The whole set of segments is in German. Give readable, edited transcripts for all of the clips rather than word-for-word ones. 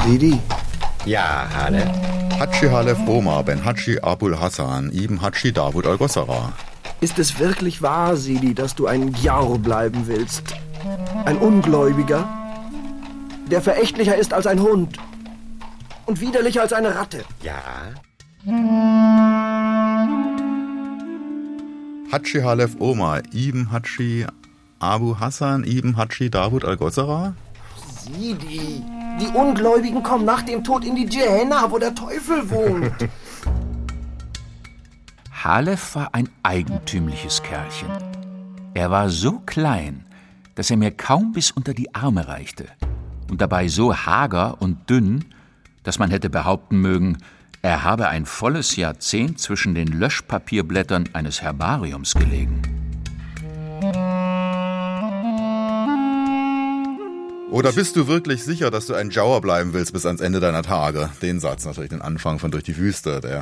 Sidi? Ja, Hale? Hadschi Halef Omar ben Hadschi Abul Hassan ibn Hadschi Davud al-Gossara. Ist es wirklich wahr, Sidi, dass du ein Gjaur bleiben willst? Ein Ungläubiger, der verächtlicher ist als ein Hund und widerlicher als eine Ratte? Ja. Hadschi Halef Omar ibn Hadschi Abu Hassan ibn Hadschi Davud al-Gossara? Sidi, die Ungläubigen kommen nach dem Tod in die Gehenna, wo der Teufel wohnt. Halef war ein eigentümliches Kerlchen. Er war so klein, dass er mir kaum bis unter die Arme reichte und dabei so hager und dünn, dass man hätte behaupten mögen, er habe ein volles Jahrzehnt zwischen den Löschpapierblättern eines Herbariums gelegen. Oder bist du wirklich sicher, dass du ein Jauer bleiben willst bis ans Ende deiner Tage? Den Satz natürlich, den Anfang von Durch die Wüste, der...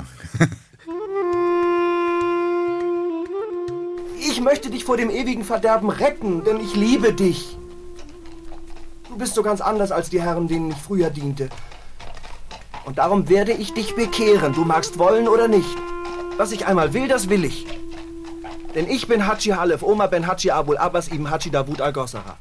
Ich möchte dich vor dem ewigen Verderben retten, denn ich liebe dich. Du bist so ganz anders als die Herren, denen ich früher diente. Und darum werde ich dich bekehren, du magst wollen oder nicht. Was ich einmal will, das will ich. Denn ich bin Hadschi Halef Omar ben Hadschi Abul Abbas ibn Hadschi Davud al-Gossara.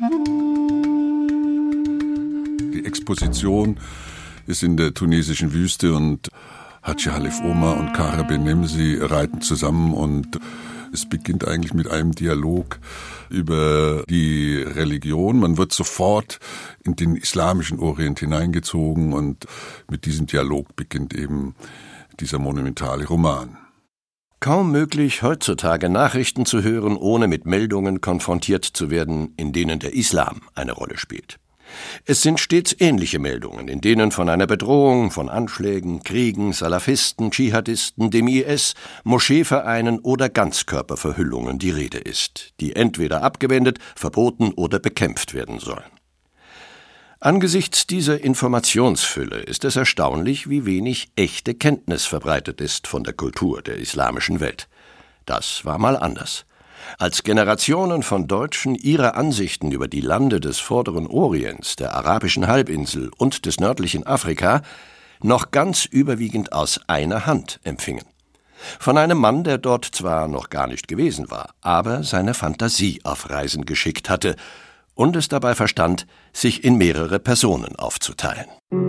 Die Exposition ist in der tunesischen Wüste und Hadschi Halef Omar und Kara Benemsi reiten zusammen und es beginnt eigentlich mit einem Dialog über die Religion. Man wird sofort in den islamischen Orient hineingezogen und mit diesem Dialog beginnt eben dieser monumentale Roman. Kaum möglich, heutzutage Nachrichten zu hören, ohne mit Meldungen konfrontiert zu werden, in denen der Islam eine Rolle spielt. Es sind stets ähnliche Meldungen, in denen von einer Bedrohung, von Anschlägen, Kriegen, Salafisten, Dschihadisten, dem IS, Moscheevereinen oder Ganzkörperverhüllungen die Rede ist, die entweder abgewendet, verboten oder bekämpft werden sollen. Angesichts dieser Informationsfülle ist es erstaunlich, wie wenig echte Kenntnis verbreitet ist von der Kultur der islamischen Welt. Das war mal anders. Als Generationen von Deutschen ihre Ansichten über die Lande des Vorderen Orients, der arabischen Halbinsel und des nördlichen Afrika noch ganz überwiegend aus einer Hand empfingen. Von einem Mann, der dort zwar noch gar nicht gewesen war, aber seine Fantasie auf Reisen geschickt hatte und es dabei verstand, sich in mehrere Personen aufzuteilen.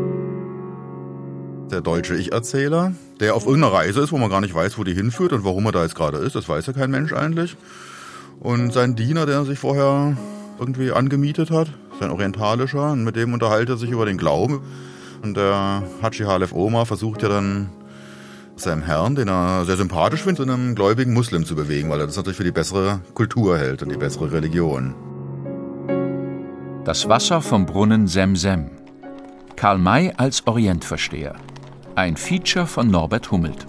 Der deutsche Ich-Erzähler, der auf irgendeiner Reise ist, wo man gar nicht weiß, wo die hinführt und warum er da jetzt gerade ist, das weiß ja kein Mensch eigentlich. Und sein Diener, der sich vorher irgendwie angemietet hat, sein orientalischer, und mit dem unterhält er sich über den Glauben. Und der Hadschi Halef Omar versucht ja dann seinem Herrn, den er sehr sympathisch findet, zu einem gläubigen Muslim zu bewegen, weil er das natürlich für die bessere Kultur hält und die bessere Religion. Das Wasser vom Brunnen Semsem. Karl May als Orientversteher. Ein Feature von Norbert Hummelt.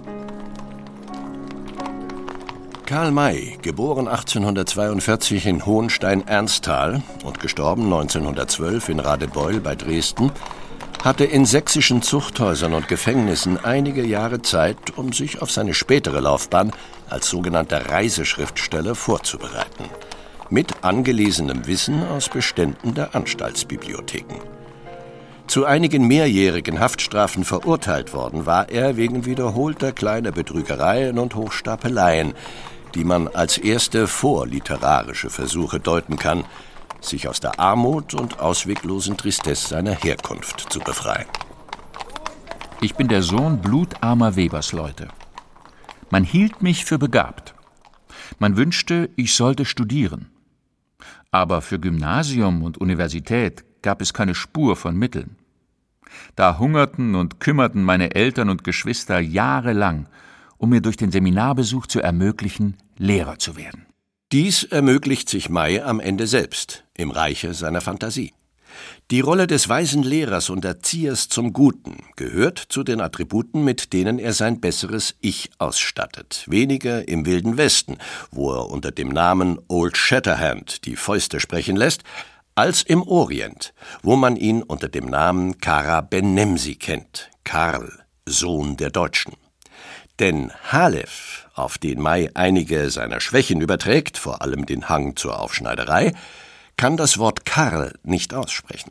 Karl May, geboren 1842 in Hohenstein-Ernsthal und gestorben 1912 in Radebeul bei Dresden, hatte in sächsischen Zuchthäusern und Gefängnissen einige Jahre Zeit, um sich auf seine spätere Laufbahn als sogenannter Reiseschriftsteller vorzubereiten. Mit angelesenem Wissen aus Beständen der Anstaltsbibliotheken. Zu einigen mehrjährigen Haftstrafen verurteilt worden war er wegen wiederholter kleiner Betrügereien und Hochstapeleien, die man als erste vorliterarische Versuche deuten kann, sich aus der Armut und ausweglosen Tristesse seiner Herkunft zu befreien. Ich bin der Sohn blutarmer Webersleute. Man hielt mich für begabt. Man wünschte, ich sollte studieren. Aber für Gymnasium und Universität gab es keine Spur von Mitteln. Da hungerten und kümmerten meine Eltern und Geschwister jahrelang, um mir durch den Seminarbesuch zu ermöglichen, Lehrer zu werden. Dies ermöglicht sich May am Ende selbst, im Reiche seiner Fantasie. Die Rolle des weisen Lehrers und Erziehers zum Guten gehört zu den Attributen, mit denen er sein besseres Ich ausstattet. Weniger im Wilden Westen, wo er unter dem Namen Old Shatterhand die Fäuste sprechen lässt, als im Orient, wo man ihn unter dem Namen Kara Benemsi kennt, Karl, Sohn der Deutschen. Denn Halef, auf den May einige seiner Schwächen überträgt, vor allem den Hang zur Aufschneiderei, kann das Wort Karl nicht aussprechen.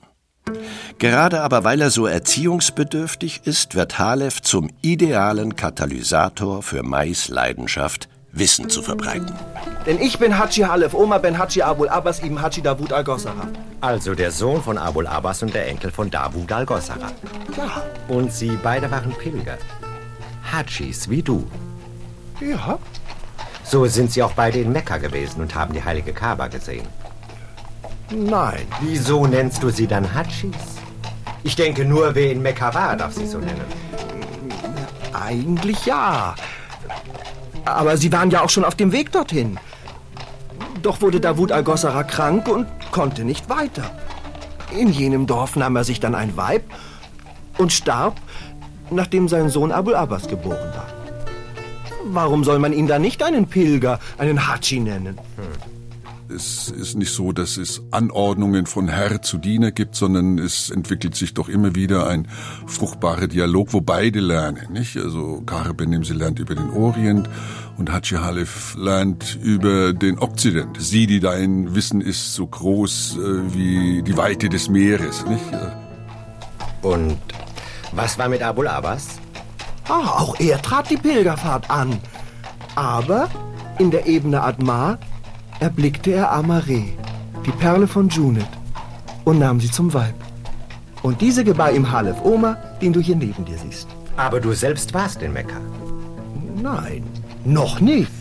Gerade aber weil er so erziehungsbedürftig ist, wird Halef zum idealen Katalysator für Mais Leidenschaft, Wissen zu verbreiten. Denn ich bin Hadschi Halef Omar ben Hadschi Abul Abbas ibn Hadschi Davud al-Gossara. Also der Sohn von Abul Abbas und der Enkel von Davud al-Gossara. Ja. Und sie beide waren Pilger. Hadschis, wie du. Ja. So sind sie auch beide in Mekka gewesen und haben die heilige Kaaba gesehen. Nein. Wieso nennst du sie dann Hadschis? Ich denke, nur wer in Mekka war, darf sie so nennen. Eigentlich ja. Aber sie waren ja auch schon auf dem Weg dorthin. Doch wurde Davud al-Gossara krank und konnte nicht weiter. In jenem Dorf nahm er sich dann ein Weib und starb, nachdem sein Sohn Abul Abbas geboren war. Warum soll man ihn dann nicht einen Pilger, einen Hadschi nennen? Es ist nicht so, dass es Anordnungen von Herr zu Diener gibt, sondern es entwickelt sich doch immer wieder ein fruchtbarer Dialog, wo beide lernen, nicht? Also Kara Ben-Nimsi lernt über den Orient und Hadschi Halef lernt über den Okzident. Sidi, dein Wissen ist so groß wie die Weite des Meeres, nicht? Und was war mit Abul Abbas? Auch er trat die Pilgerfahrt an. Aber in der Ebene Admar erblickte er Amare, die Perle von Junet, und nahm sie zum Weib. Und diese gebar ihm Halef Omar, den du hier neben dir siehst. Aber du selbst warst in Mekka. Nein, noch nicht.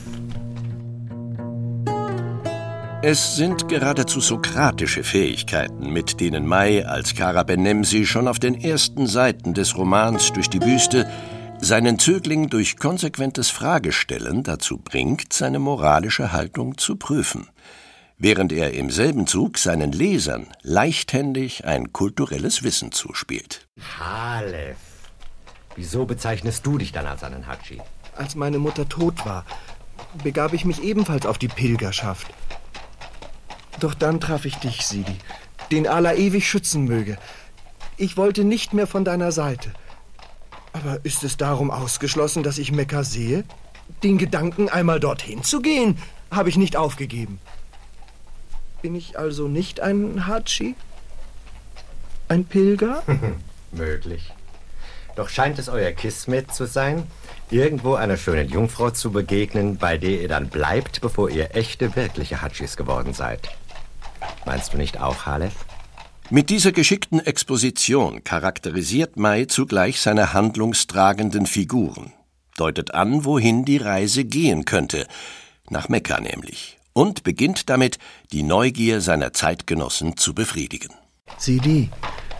Es sind geradezu sokratische Fähigkeiten, mit denen Mai als Kara Ben-Nimsi schon auf den ersten Seiten des Romans Durch die Wüste seinen Zögling durch konsequentes Fragestellen dazu bringt, seine moralische Haltung zu prüfen, während er im selben Zug seinen Lesern leichthändig ein kulturelles Wissen zuspielt. Halef, wieso bezeichnest du dich dann als einen Hadschi? Als meine Mutter tot war, begab ich mich ebenfalls auf die Pilgerschaft. Doch dann traf ich dich, Sidi, den Allah ewig schützen möge. Ich wollte nicht mehr von deiner Seite. Aber ist es darum ausgeschlossen, dass ich Mekka sehe? Den Gedanken, einmal dorthin zu gehen, habe ich nicht aufgegeben. Bin ich also nicht ein Hadschi? Ein Pilger? Möglich. Doch scheint es euer Kismet zu sein, irgendwo einer schönen Jungfrau zu begegnen, bei der ihr dann bleibt, bevor ihr echte, wirkliche Hadschis geworden seid. Meinst du nicht auch, Halef? Mit dieser geschickten Exposition charakterisiert Mai zugleich seine handlungstragenden Figuren, deutet an, wohin die Reise gehen könnte, nach Mekka nämlich, und beginnt damit, die Neugier seiner Zeitgenossen zu befriedigen. Sidi,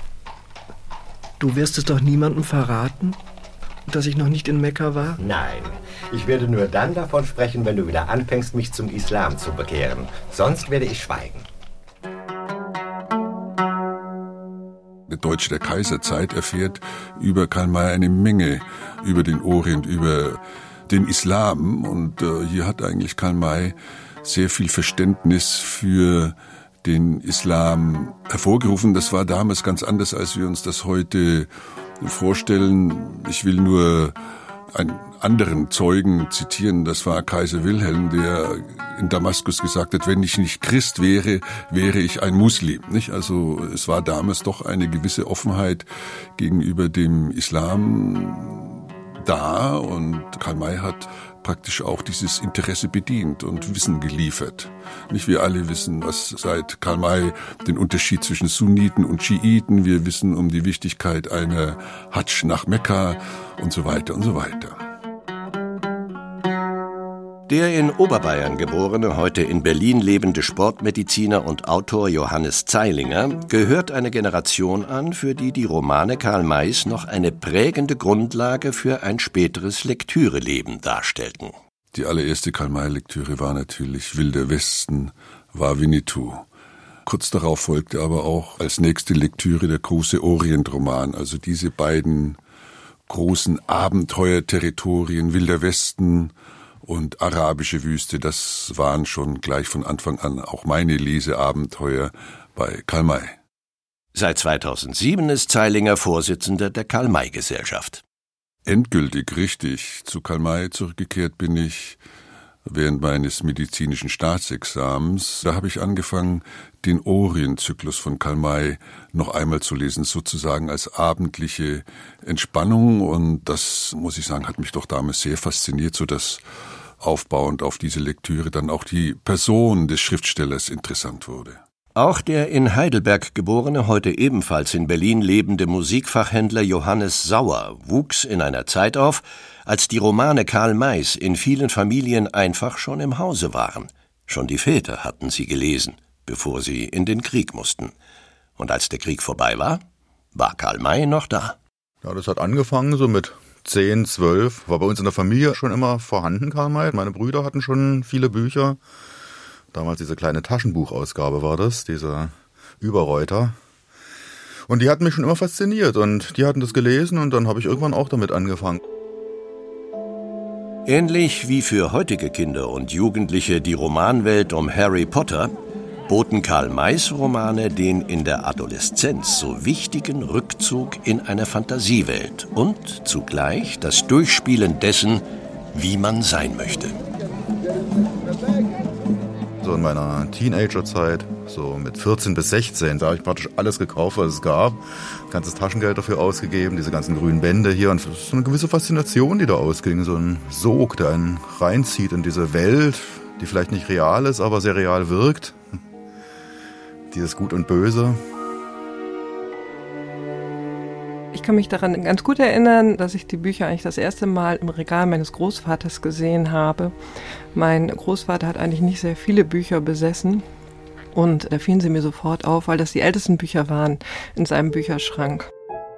du wirst es doch niemandem verraten, dass ich noch nicht in Mekka war? Nein, ich werde nur dann davon sprechen, wenn du wieder anfängst, mich zum Islam zu bekehren. Sonst werde ich schweigen. Der Deutsche der Kaiserzeit erfährt über Karl May eine Menge über den Orient, über den Islam. Und hier hat eigentlich Karl May sehr viel Verständnis für den Islam hervorgerufen. Das war damals ganz anders, als wir uns das heute vorstellen. Ich will nur einen anderen Zeugen zitieren. Das war Kaiser Wilhelm, der in Damaskus gesagt hat, wenn ich nicht Christ wäre, wäre ich ein Muslim. Nicht? Also es war damals doch eine gewisse Offenheit gegenüber dem Islam da, und Karl May hat praktisch auch dieses Interesse bedient und Wissen geliefert. Nicht wir alle wissen, was seit Karl May den Unterschied zwischen Sunniten und Schiiten. Wir wissen um die Wichtigkeit einer Hadsch nach Mekka und so weiter und so weiter. Der in Oberbayern geborene, heute in Berlin lebende Sportmediziner und Autor Johannes Zeilinger gehört einer Generation an, für die die Romane Karl Mays noch eine prägende Grundlage für ein späteres Lektüreleben darstellten. Die allererste Karl May-Lektüre war natürlich Wilder Westen, war Winnetou. Kurz darauf folgte aber auch als nächste Lektüre der große Orientroman, also diese beiden großen Abenteuerterritorien, Wilder Westen und arabische Wüste, das waren schon gleich von Anfang an auch meine Leseabenteuer bei Karl May. Seit 2007 ist Zeilinger Vorsitzender der Karl-May-Gesellschaft. Endgültig richtig zu Karl May zurückgekehrt bin ich während meines medizinischen Staatsexamens. Da habe ich angefangen, den Orienzyklus von Karl May noch einmal zu lesen, sozusagen als abendliche Entspannung. Und das, muss ich sagen, hat mich doch damals sehr fasziniert, sodass aufbauend auf diese Lektüre dann auch die Person des Schriftstellers interessant wurde. Auch der in Heidelberg geborene, heute ebenfalls in Berlin lebende Musikfachhändler Johannes Sauer wuchs in einer Zeit auf, als die Romane Karl Mays in vielen Familien einfach schon im Hause waren. Schon die Väter hatten sie gelesen, bevor sie in den Krieg mussten. Und als der Krieg vorbei war, war Karl May noch da. Ja, das hat angefangen so mit 10, 12. War bei uns in der Familie schon immer vorhanden, Karl May. Meine Brüder hatten schon viele Bücher. Damals diese kleine Taschenbuchausgabe war das, diese Überreuter. Und die hatten mich schon immer fasziniert und die hatten das gelesen und dann habe ich irgendwann auch damit angefangen. Ähnlich wie für heutige Kinder und Jugendliche die Romanwelt um Harry Potter, boten Karl Mays Romane den in der Adoleszenz so wichtigen Rückzug in eine Fantasiewelt und zugleich das Durchspielen dessen, wie man sein möchte. So in meiner Teenagerzeit, so mit 14 bis 16, da habe ich praktisch alles gekauft, was es gab. Ganzes Taschengeld dafür ausgegeben, diese ganzen grünen Bände hier. Und so eine gewisse Faszination, die da ausging, so ein Sog, der einen reinzieht in diese Welt, die vielleicht nicht real ist, aber sehr real wirkt. Dieses Gut und Böse. Ich kann mich daran ganz gut erinnern, dass ich die Bücher eigentlich das erste Mal im Regal meines Großvaters gesehen habe. Mein Großvater hat eigentlich nicht sehr viele Bücher besessen und da fielen sie mir sofort auf, weil das die ältesten Bücher waren in seinem Bücherschrank.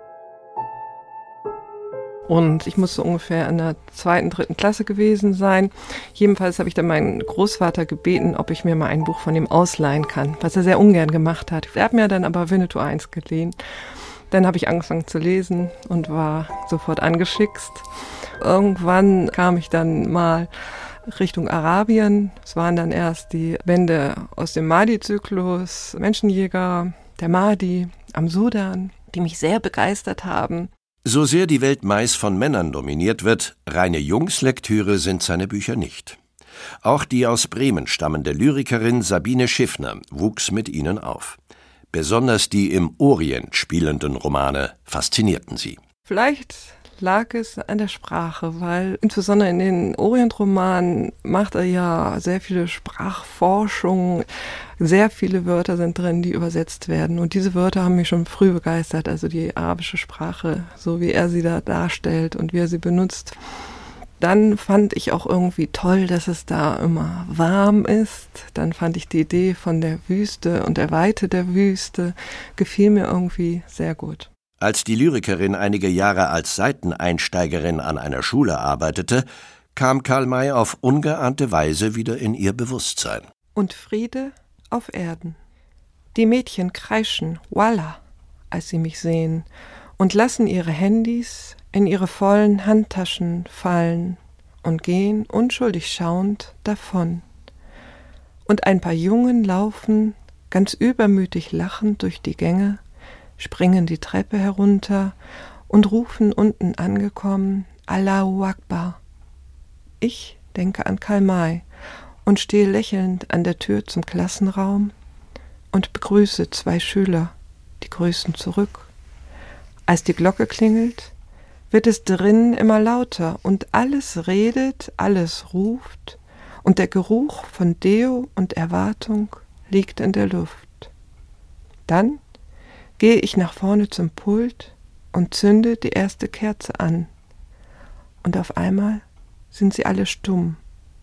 Und ich musste ungefähr in der 2., 3. Klasse gewesen sein. Jedenfalls habe ich dann meinen Großvater gebeten, ob ich mir mal ein Buch von ihm ausleihen kann, was er sehr ungern gemacht hat. Er hat mir dann aber Winnetou 1 geliehen. Dann habe ich angefangen zu lesen und war sofort angeschickst. Irgendwann kam ich dann mal Richtung Arabien. Es waren dann erst die Bände aus dem Mahdi-Zyklus, Menschenjäger, der Mahdi, am Sudan, die mich sehr begeistert haben. So sehr die Welt Mays von Männern dominiert wird, reine Jungslektüre sind seine Bücher nicht. Auch die aus Bremen stammende Lyrikerin Sabine Schiffner wuchs mit ihnen auf. Besonders die im Orient spielenden Romane faszinierten sie. Vielleicht lag es an der Sprache, weil insbesondere in den Orientromanen macht er ja sehr viele Sprachforschung. Sehr viele Wörter sind drin, die übersetzt werden. Und diese Wörter haben mich schon früh begeistert. Also die arabische Sprache, so wie er sie da darstellt und wie er sie benutzt. Dann fand ich auch irgendwie toll, dass es da immer warm ist. Dann fand ich die Idee von der Wüste und der Weite der Wüste, gefiel mir irgendwie sehr gut. Als die Lyrikerin einige Jahre als Seiteneinsteigerin an einer Schule arbeitete, kam Karl May auf ungeahnte Weise wieder in ihr Bewusstsein. Und Friede auf Erden. Die Mädchen kreischen Wallah, als sie mich sehen, und lassen ihre Handys in ihre vollen Handtaschen fallen und gehen unschuldig schauend davon. Und ein paar Jungen laufen, ganz übermütig lachend durch die Gänge, springen die Treppe herunter und rufen unten angekommen, Allahu Akbar. Ich denke an Karl May und stehe lächelnd an der Tür zum Klassenraum und begrüße 2 Schüler, die grüßen zurück. Als die Glocke klingelt, wird es drinnen immer lauter und alles redet, alles ruft und der Geruch von Deo und Erwartung liegt in der Luft. Dann gehe ich nach vorne zum Pult und zünde die erste Kerze an und auf einmal sind sie alle stumm.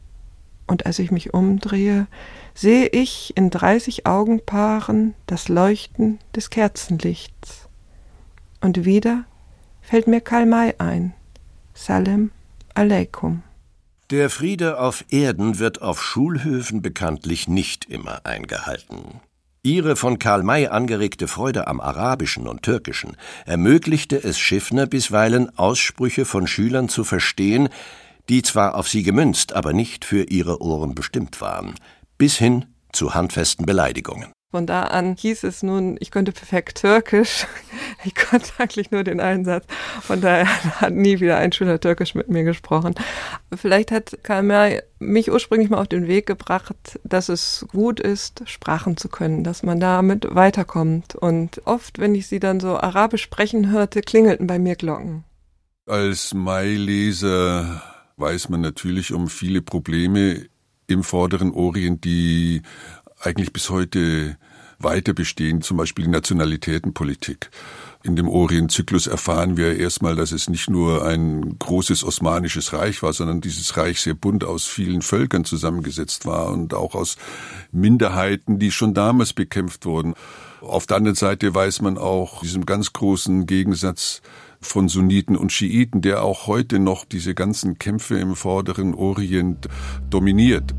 Und als ich mich umdrehe, sehe ich in 30 Augenpaaren das Leuchten des Kerzenlichts. Und wieder fällt mir Karl May ein. Salam alaikum. Der Friede auf Erden wird auf Schulhöfen bekanntlich nicht immer eingehalten. Ihre von Karl May angeregte Freude am Arabischen und Türkischen ermöglichte es Schiffner bisweilen, Aussprüche von Schülern zu verstehen, die zwar auf sie gemünzt, aber nicht für ihre Ohren bestimmt waren, bis hin zu handfesten Beleidigungen. Von da an hieß es nun, ich könnte perfekt Türkisch. Ich konnte eigentlich nur den einen Satz. Von daher hat nie wieder ein Schüler Türkisch mit mir gesprochen. Vielleicht hat Karl May mich ursprünglich mal auf den Weg gebracht, dass es gut ist, Sprachen zu können, dass man damit weiterkommt. Und oft, wenn ich sie dann so arabisch sprechen hörte, klingelten bei mir Glocken. Als May-Leser weiß man natürlich um viele Probleme im Vorderen Orient, die eigentlich bis heute weiter bestehen, zum Beispiel die Nationalitätenpolitik. In dem Orientzyklus erfahren wir erstmal, dass es nicht nur ein großes osmanisches Reich war, sondern dieses Reich sehr bunt aus vielen Völkern zusammengesetzt war und auch aus Minderheiten, die schon damals bekämpft wurden. Auf der anderen Seite weiß man auch diesem ganz großen Gegensatz von Sunniten und Schiiten, der auch heute noch diese ganzen Kämpfe im Vorderen Orient dominiert.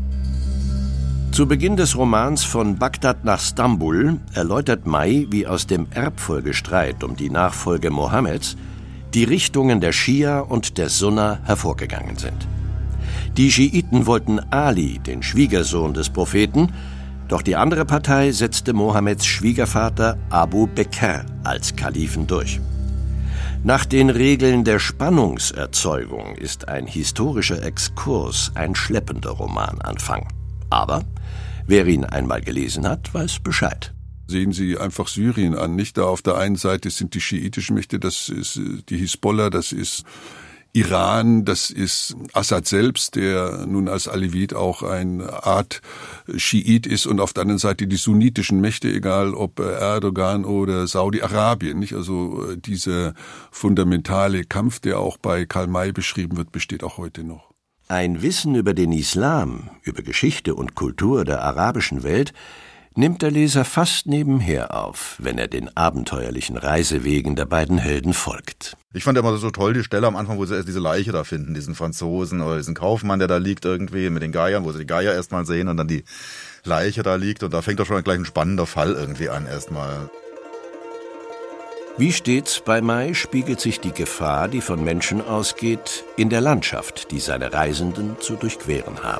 Zu Beginn des Romans Von Bagdad nach Stambul erläutert May, wie aus dem Erbfolgestreit um die Nachfolge Mohammeds die Richtungen der Schia und der Sunna hervorgegangen sind. Die Schiiten wollten Ali, den Schwiegersohn des Propheten, doch die andere Partei setzte Mohammeds Schwiegervater Abu Bekr als Kalifen durch. Nach den Regeln der Spannungserzeugung ist ein historischer Exkurs ein schleppender Romananfang. Aber wer ihn einmal gelesen hat, weiß Bescheid. Sehen Sie einfach Syrien an, nicht? Da auf der einen Seite sind die schiitischen Mächte, das ist die Hisbollah, das ist Iran, das ist Assad selbst, der nun als Alevit auch eine Art Schiit ist, und auf der anderen Seite die sunnitischen Mächte, egal ob Erdogan oder Saudi-Arabien, nicht? Also dieser fundamentale Kampf, der auch bei Karl May beschrieben wird, besteht auch heute noch. Ein Wissen über den Islam, über Geschichte und Kultur der arabischen Welt nimmt der Leser fast nebenher auf, wenn er den abenteuerlichen Reisewegen der beiden Helden folgt. Ich fand immer so toll die Stelle am Anfang, wo sie erst diese Leiche da finden, diesen Franzosen oder diesen Kaufmann, der da liegt irgendwie mit den Geiern, wo sie die Geier erstmal sehen und dann die Leiche da liegt, und da fängt doch schon gleich ein spannender Fall irgendwie an erstmal. Wie stets bei May spiegelt sich die Gefahr, die von Menschen ausgeht, in der Landschaft, die seine Reisenden zu durchqueren haben.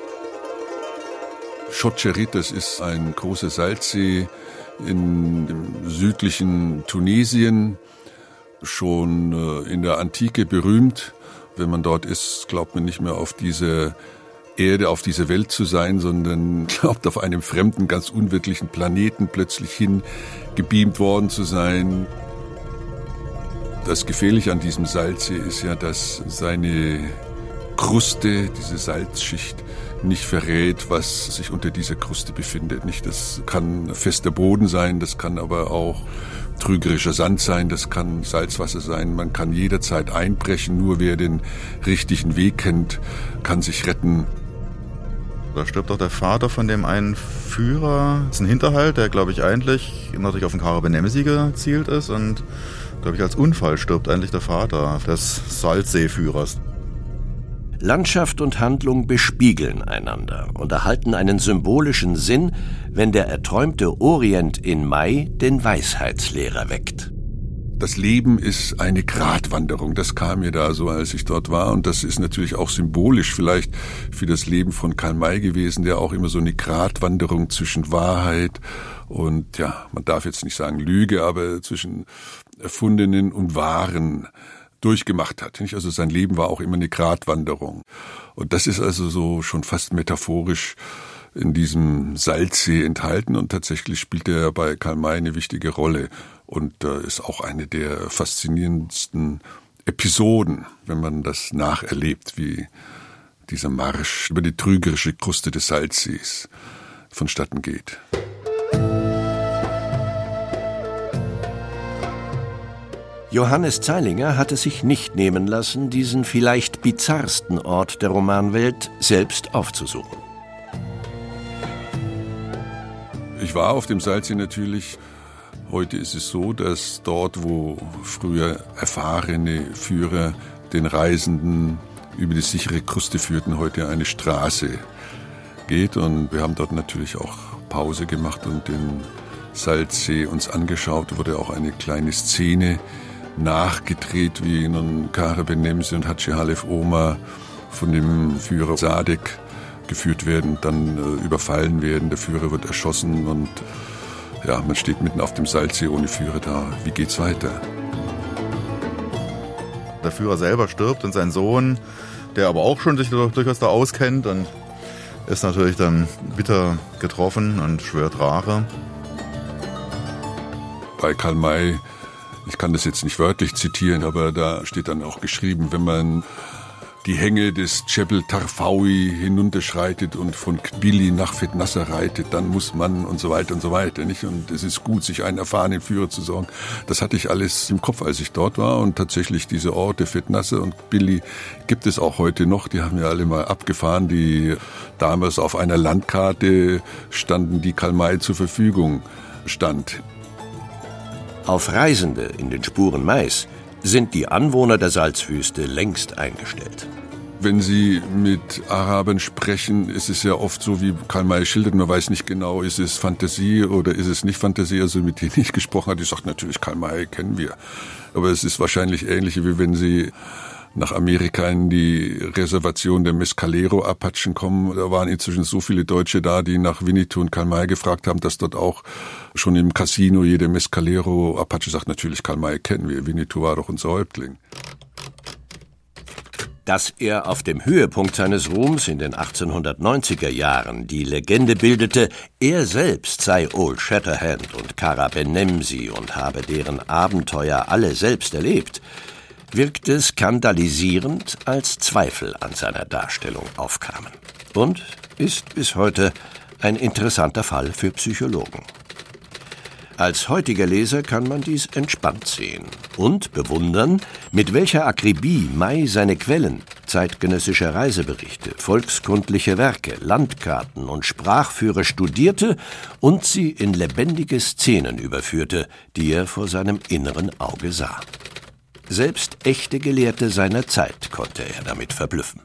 Chotcherit, das ist ein großer Salzsee in dem südlichen Tunesien, schon in der Antike berühmt. Wenn man dort ist, glaubt man nicht mehr auf diese Erde, auf diese Welt zu sein, sondern glaubt auf einem fremden, ganz unwirklichen Planeten plötzlich hingebeamt worden zu sein. Das Gefährliche an diesem Salzsee ist ja, dass seine Kruste, diese Salzschicht, nicht verrät, was sich unter dieser Kruste befindet. Nicht, das kann fester Boden sein, das kann aber auch trügerischer Sand sein, das kann Salzwasser sein. Man kann jederzeit einbrechen, nur wer den richtigen Weg kennt, kann sich retten. Da stirbt auch der Vater von dem einen Führer. Das ist ein Hinterhalt, der, glaube ich, eigentlich natürlich auf den Kara Benemsi gezielt ist, und, glaube ich, als Unfall stirbt eigentlich der Vater des Salzseeführers. Landschaft und Handlung bespiegeln einander und erhalten einen symbolischen Sinn, wenn der erträumte Orient in May den Weisheitslehrer weckt. Das Leben ist eine Gratwanderung, das kam mir da so, als ich dort war, und das ist natürlich auch symbolisch vielleicht für das Leben von Karl May gewesen, der auch immer so eine Gratwanderung zwischen Wahrheit und, ja, man darf jetzt nicht sagen Lüge, aber zwischen Erfundenen und Wahren durchgemacht hat. Also sein Leben war auch immer eine Gratwanderung. Und das ist also so schon fast metaphorisch in diesem Salzsee enthalten, und tatsächlich spielt er bei Karl May eine wichtige Rolle und ist auch eine der faszinierendsten Episoden, wenn man das nacherlebt, wie dieser Marsch über die trügerische Kruste des Salzsees vonstatten geht. Johannes Zeilinger hat es sich nicht nehmen lassen, diesen vielleicht bizarrsten Ort der Romanwelt selbst aufzusuchen. Ich war auf dem Salzsee natürlich. Heute ist es so, dass dort, wo früher erfahrene Führer den Reisenden über die sichere Kruste führten, heute eine Straße geht. Und wir haben dort natürlich auch Pause gemacht und den Salzsee uns angeschaut. Da wurde auch eine kleine Szene nachgedreht, wie nun Kara Benemsi und Hadschi Halef Omar von dem Führer Sadek geführt werden, dann überfallen werden, der Führer wird erschossen und ja, man steht mitten auf dem Salzsee ohne Führer da. Wie geht's weiter? Der Führer selber stirbt und sein Sohn, der aber auch schon sich durchaus da auskennt und ist natürlich dann bitter getroffen und schwört Rache. Bei Karl May, ich kann das jetzt nicht wörtlich zitieren, aber da steht dann auch geschrieben, wenn man die Hänge des Dschebel Tarfawi hinunterschreitet und von Kbili nach Fetnasser reitet, dann muss man und so weiter, nicht? Und es ist gut, sich einen erfahrenen Führer zu sorgen. Das hatte ich alles im Kopf, als ich dort war. Und tatsächlich diese Orte, Fetnasser und Kbili, gibt es auch heute noch. Die haben wir alle mal abgefahren, die damals auf einer Landkarte standen, die Karl May zur Verfügung stand. Auf Reisende in den Spuren Mays sind die Anwohner der Salzwüste längst eingestellt. Wenn Sie mit Arabern sprechen, ist es ja oft so, wie Karl May schildert, man weiß nicht genau, ist es Fantasie oder ist es nicht Fantasie, also mit denen ich gesprochen habe, die sagt natürlich, Karl May kennen wir. Aber es ist wahrscheinlich ähnlich, wie wenn Sie nach Amerika in die Reservation der Mescalero-Apachen kommen. Da waren inzwischen so viele Deutsche da, die nach Winnetou und Karl May gefragt haben, dass dort auch schon im Casino jeder Mescalero-Apache sagt, natürlich Karl May kennen wir, Winnetou war doch unser Häuptling. Dass er auf dem Höhepunkt seines Ruhms in den 1890er Jahren die Legende bildete, er selbst sei Old Shatterhand und Kara Benemsi und habe deren Abenteuer alle selbst erlebt, wirkte skandalisierend, als Zweifel an seiner Darstellung aufkamen. Und ist bis heute ein interessanter Fall für Psychologen. Als heutiger Leser kann man dies entspannt sehen und bewundern, mit welcher Akribie May seine Quellen, zeitgenössische Reiseberichte, volkskundliche Werke, Landkarten und Sprachführer studierte und sie in lebendige Szenen überführte, die er vor seinem inneren Auge sah. Selbst echte Gelehrte seiner Zeit konnte er damit verblüffen.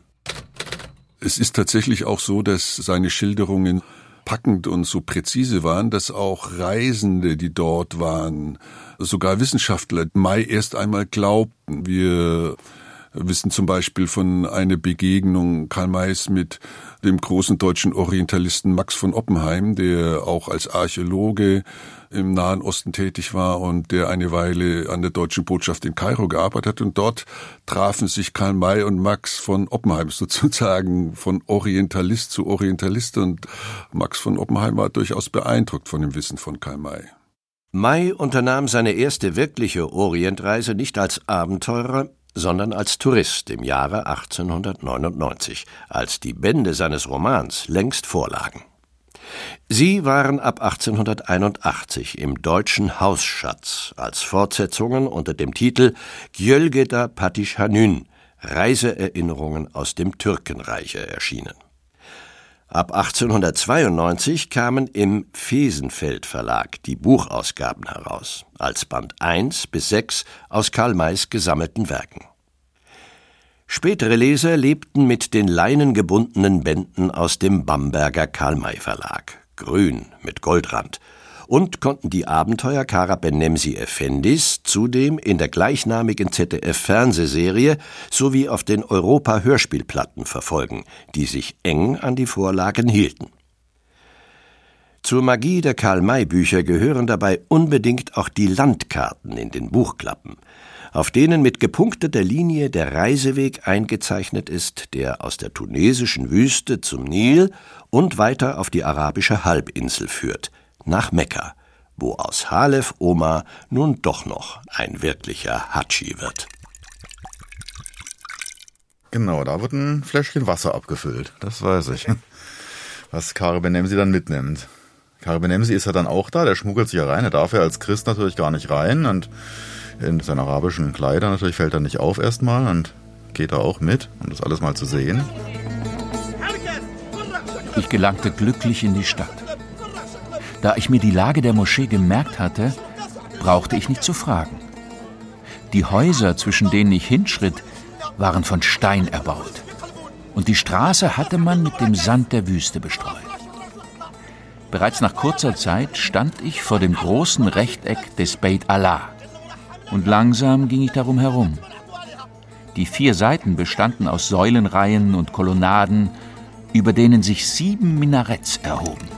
Es ist tatsächlich auch so, dass seine Schilderungen packend und so präzise waren, dass auch Reisende, die dort waren, sogar Wissenschaftler, May erst einmal glaubten. Wir wissen zum Beispiel von einer Begegnung Karl Mays mit dem großen deutschen Orientalisten Max von Oppenheim, der auch als Archäologe im Nahen Osten tätig war und der eine Weile an der deutschen Botschaft in Kairo gearbeitet hat. Und dort trafen sich Karl May und Max von Oppenheim sozusagen von Orientalist zu Orientalist. Und Max von Oppenheim war durchaus beeindruckt von dem Wissen von Karl May. May unternahm seine erste wirkliche Orientreise nicht als Abenteurer, sondern als Tourist im Jahre 1899, als die Bände seines Romans längst vorlagen. Sie waren ab 1881 im Deutschen Hausschatz als Fortsetzungen unter dem Titel Gjölgeda Padişah'nın Reiseerinnerungen aus dem Türkenreiche erschienen. Ab 1892 kamen im Fesenfeld Verlag die Buchausgaben heraus, als Band 1 bis 6 aus Karl Mays gesammelten Werken. Spätere Leser lebten mit den leinengebundenen Bänden aus dem Bamberger Karl May Verlag, grün mit Goldrand, und konnten die Abenteuer Kara Benemsi Efendis zudem in der gleichnamigen ZDF-Fernsehserie sowie auf den Europa-Hörspielplatten verfolgen, die sich eng an die Vorlagen hielten. Zur Magie der Karl-May-Bücher gehören dabei unbedingt auch die Landkarten in den Buchklappen, auf denen mit gepunkteter Linie der Reiseweg eingezeichnet ist, der aus der tunesischen Wüste zum Nil und weiter auf die arabische Halbinsel führt, nach Mekka, wo aus Halef Omar nun doch noch ein wirklicher Hatschi wird. Genau, da wird ein Fläschchen Wasser abgefüllt, das weiß ich. Was Kara Benemsi dann mitnimmt. Kara Benemsi ist ja dann auch da, der schmuggelt sich ja rein, er darf ja als Christ natürlich gar nicht rein und in seinen arabischen Kleidern natürlich fällt er nicht auf erstmal und geht da auch mit, um das alles mal zu sehen. Ich gelangte glücklich in die Stadt. Da ich mir die Lage der Moschee gemerkt hatte, brauchte ich nicht zu fragen. Die Häuser, zwischen denen ich hinschritt, waren von Stein erbaut. Und die Straße hatte man mit dem Sand der Wüste bestreut. Bereits nach kurzer Zeit stand ich vor dem großen Rechteck des Beit Allah. Und langsam ging ich darum herum. Die 4 Seiten bestanden aus Säulenreihen und Kolonnaden, über denen sich 7 Minaretts erhoben.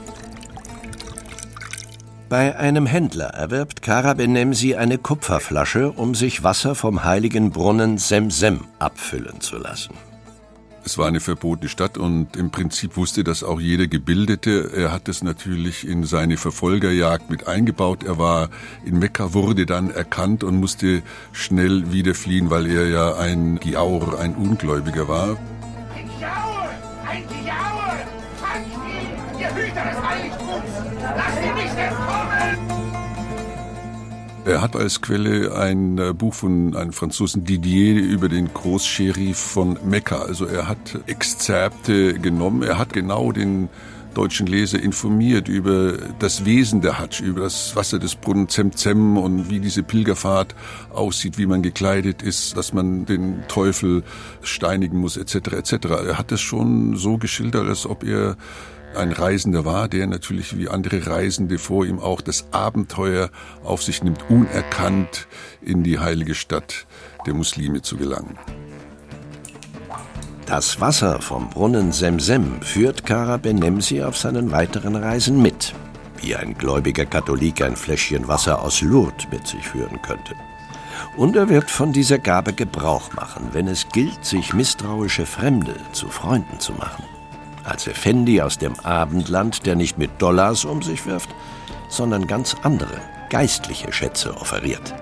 Bei einem Händler erwirbt Kara Benemsi eine Kupferflasche, um sich Wasser vom heiligen Brunnen Semsem abfüllen zu lassen. Es war eine verbotene Stadt und im Prinzip wusste das auch jeder Gebildete. Er hat es natürlich in seine Verfolgerjagd mit eingebaut. Er war in Mekka, wurde dann erkannt und musste schnell wieder fliehen, weil er ja ein Giaur, ein Ungläubiger war. Ein Giaur! Ein Giaur! Fangt ihn, ihr Hüter des Heiligtums! Lasst ihn nicht entkommen! Er hat als Quelle ein Buch von einem Franzosen Didier über den Großscherif von Mekka. Also er hat Exzerpte genommen. Er hat genau den deutschen Leser informiert über das Wesen der Hadsch, über das Wasser des Brunnen Zemzem und wie diese Pilgerfahrt aussieht, wie man gekleidet ist, dass man den Teufel steinigen muss, etc. etc. Er hat es schon so geschildert, als ob er ein Reisender war, der natürlich wie andere Reisende vor ihm auch das Abenteuer auf sich nimmt, unerkannt in die heilige Stadt der Muslime zu gelangen. Das Wasser vom Brunnen Semsem führt Kara Benemsi auf seinen weiteren Reisen mit, wie ein gläubiger Katholik ein Fläschchen Wasser aus Lourdes mit sich führen könnte. Und er wird von dieser Gabe Gebrauch machen, wenn es gilt, sich misstrauische Fremde zu Freunden zu machen. Als Effendi aus dem Abendland, der nicht mit Dollars um sich wirft, sondern ganz andere, geistliche Schätze offeriert.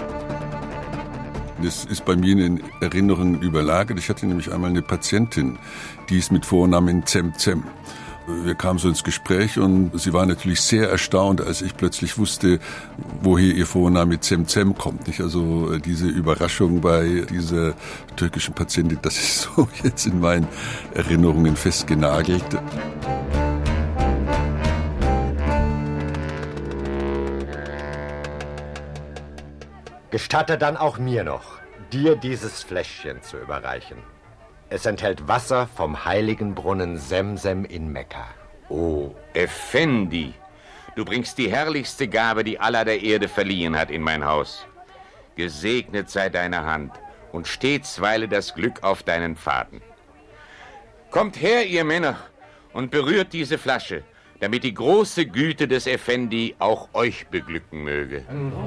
Das ist bei mir in Erinnerungen überlagert. Ich hatte nämlich einmal eine Patientin, die ist mit Vornamen Zemzem. Wir kamen so ins Gespräch und sie war natürlich sehr erstaunt, als ich plötzlich wusste, woher ihr Vorname Zemzem kommt. Nicht? Also diese Überraschung bei dieser türkischen Patientin, das ist so jetzt in meinen Erinnerungen festgenagelt. Gestatte dann auch mir noch, dir dieses Fläschchen zu überreichen. Es enthält Wasser vom heiligen Brunnen Semsem in Mekka. Oh, Effendi, du bringst die herrlichste Gabe, die Allah der Erde verliehen hat, in mein Haus. Gesegnet sei deine Hand und stets weile das Glück auf deinen Pfaden. Kommt her, ihr Männer, und berührt diese Flasche, damit die große Güte des Effendi auch euch beglücken möge.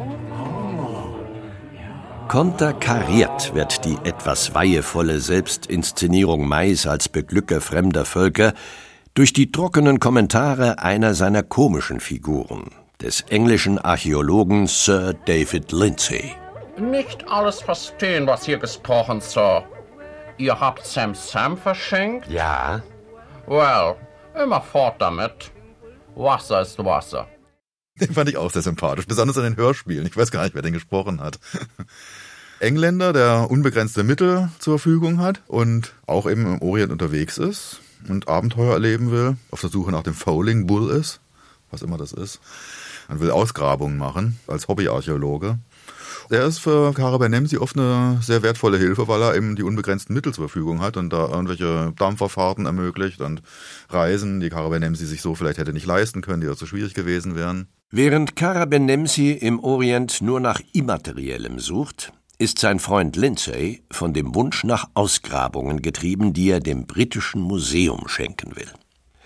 Konterkariert wird die etwas weihevolle Selbstinszenierung Mais als Beglücker fremder Völker durch die trockenen Kommentare einer seiner komischen Figuren, des englischen Archäologen Sir David Lindsay. Nicht alles verstehen, was hier gesprochen, Sir. Ihr habt Semsem verschenkt? Ja. Well, immer fort damit. Wasser ist Wasser. Den fand ich auch sehr sympathisch, besonders in den Hörspielen. Ich weiß gar nicht, wer den gesprochen hat. Engländer, der unbegrenzte Mittel zur Verfügung hat und auch eben im Orient unterwegs ist und Abenteuer erleben will, auf der Suche nach dem Fowling Bull ist, was immer das ist. Man will Ausgrabungen machen als Hobbyarchäologe. Der ist für Kara Benemsi oft eine sehr wertvolle Hilfe, weil er eben die unbegrenzten Mittel zur Verfügung hat und da irgendwelche Dampferfahrten ermöglicht und Reisen, die Kara Benemsi sich so vielleicht hätte nicht leisten können, die auch zu schwierig gewesen wären. Während Kara Benemsi im Orient nur nach Immateriellem sucht, ist sein Freund Lindsay von dem Wunsch nach Ausgrabungen getrieben, die er dem britischen Museum schenken will.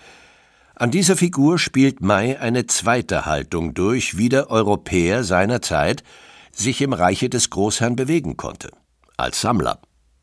An dieser Figur spielt May eine zweite Haltung durch, wie der Europäer seiner Zeit sich im Reiche des Großherrn bewegen konnte, als Sammler.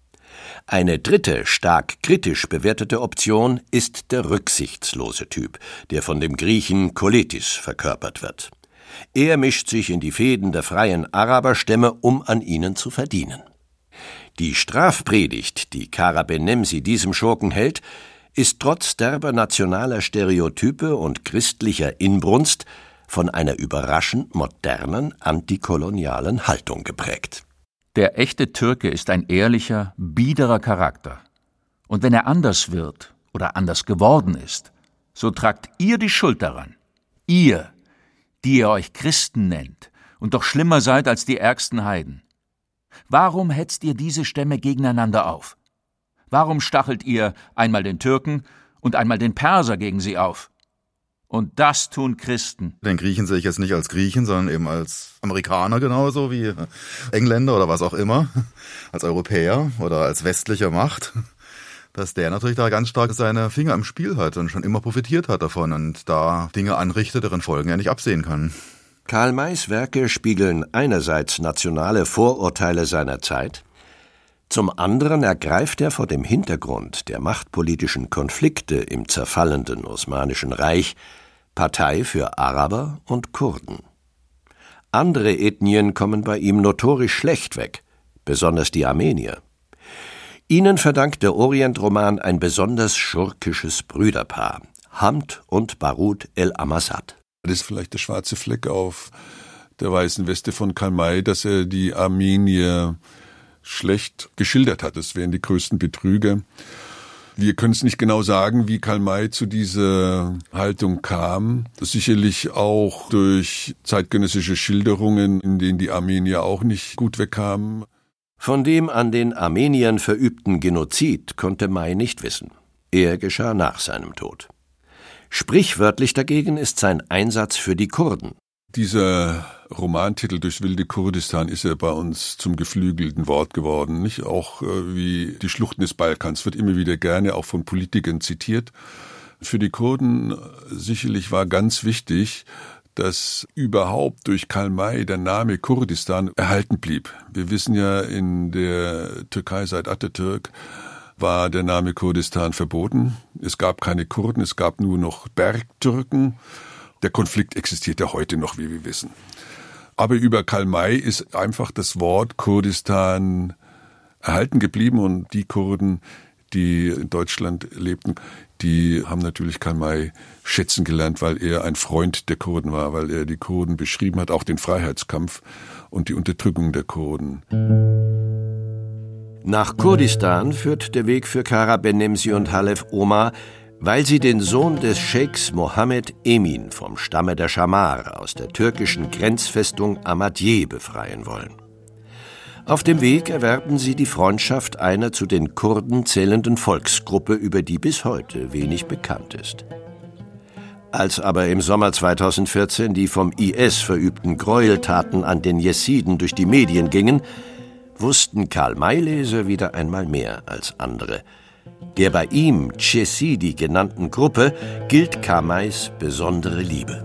Eine dritte, stark kritisch bewertete Option ist der rücksichtslose Typ, der von dem Griechen Koletis verkörpert wird. Er mischt sich in die Fehden der freien Araberstämme, um an ihnen zu verdienen. Die Strafpredigt, die Kara Benemsi diesem Schurken hält, ist trotz derber nationaler Stereotype und christlicher Inbrunst von einer überraschend modernen, antikolonialen Haltung geprägt. Der echte Türke ist ein ehrlicher, biederer Charakter. Und wenn er anders wird oder anders geworden ist, so tragt ihr die Schuld daran. Ihr, die ihr euch Christen nennt und doch schlimmer seid als die ärgsten Heiden. Warum hetzt ihr diese Stämme gegeneinander auf? Warum stachelt ihr einmal den Türken und einmal den Perser gegen sie auf? Und das tun Christen. Den Griechen sehe ich jetzt nicht als Griechen, sondern eben als Amerikaner genauso wie Engländer oder was auch immer, als Europäer oder als westliche Macht. dass der natürlich da ganz stark seine Finger im Spiel hat und schon immer profitiert hat davon und da Dinge anrichtet, deren Folgen er nicht absehen kann. Karl Mays Werke spiegeln einerseits nationale Vorurteile seiner Zeit, zum anderen ergreift er vor dem Hintergrund der machtpolitischen Konflikte im zerfallenden Osmanischen Reich Partei für Araber und Kurden. Andere Ethnien kommen bei ihm notorisch schlecht weg, besonders die Armenier. Ihnen verdankt der Orientroman ein besonders schurkisches Brüderpaar, Hamd und Barud el-Amasad. Das ist vielleicht der schwarze Fleck auf der weißen Weste von Karl May, dass er die Armenier schlecht geschildert hat. Das wären die größten Betrüger. Wir können es nicht genau sagen, wie Karl May zu dieser Haltung kam. Sicherlich auch durch zeitgenössische Schilderungen, in denen die Armenier auch nicht gut wegkamen. Von dem an den Armeniern verübten Genozid konnte May nicht wissen. Er geschah nach seinem Tod. Sprichwörtlich dagegen ist sein Einsatz für die Kurden. Dieser Romantitel Durchs wilde Kurdistan ist ja bei uns zum geflügelten Wort geworden, nicht? Auch wie die Schluchten des Balkans wird immer wieder gerne auch von Politikern zitiert. Für die Kurden sicherlich war ganz wichtig, dass überhaupt durch Karl May der Name Kurdistan erhalten blieb. Wir wissen ja, in der Türkei seit Atatürk war der Name Kurdistan verboten. Es gab keine Kurden, es gab nur noch Bergtürken. Der Konflikt existiert ja heute noch, wie wir wissen. Aber über Karl May ist einfach das Wort Kurdistan erhalten geblieben und die Kurden, die in Deutschland lebten, die haben natürlich Karl May schätzen gelernt, weil er ein Freund der Kurden war, weil er die Kurden beschrieben hat, auch den Freiheitskampf und die Unterdrückung der Kurden. Nach Kurdistan führt der Weg für Kara Benemsi und Halef Omar, weil sie den Sohn des Scheiks Mohammed Emin vom Stamme der Schamar aus der türkischen Grenzfestung Ahmadiyye befreien wollen. Auf dem Weg erwerben sie die Freundschaft einer zu den Kurden zählenden Volksgruppe, über die bis heute wenig bekannt ist. Als aber im Sommer 2014 die vom IS verübten Gräueltaten an den Jesiden durch die Medien gingen, wussten Karl-May-Leser wieder einmal mehr als andere. Der bei ihm Chesidi genannten Gruppe gilt Karl Mays besondere Liebe.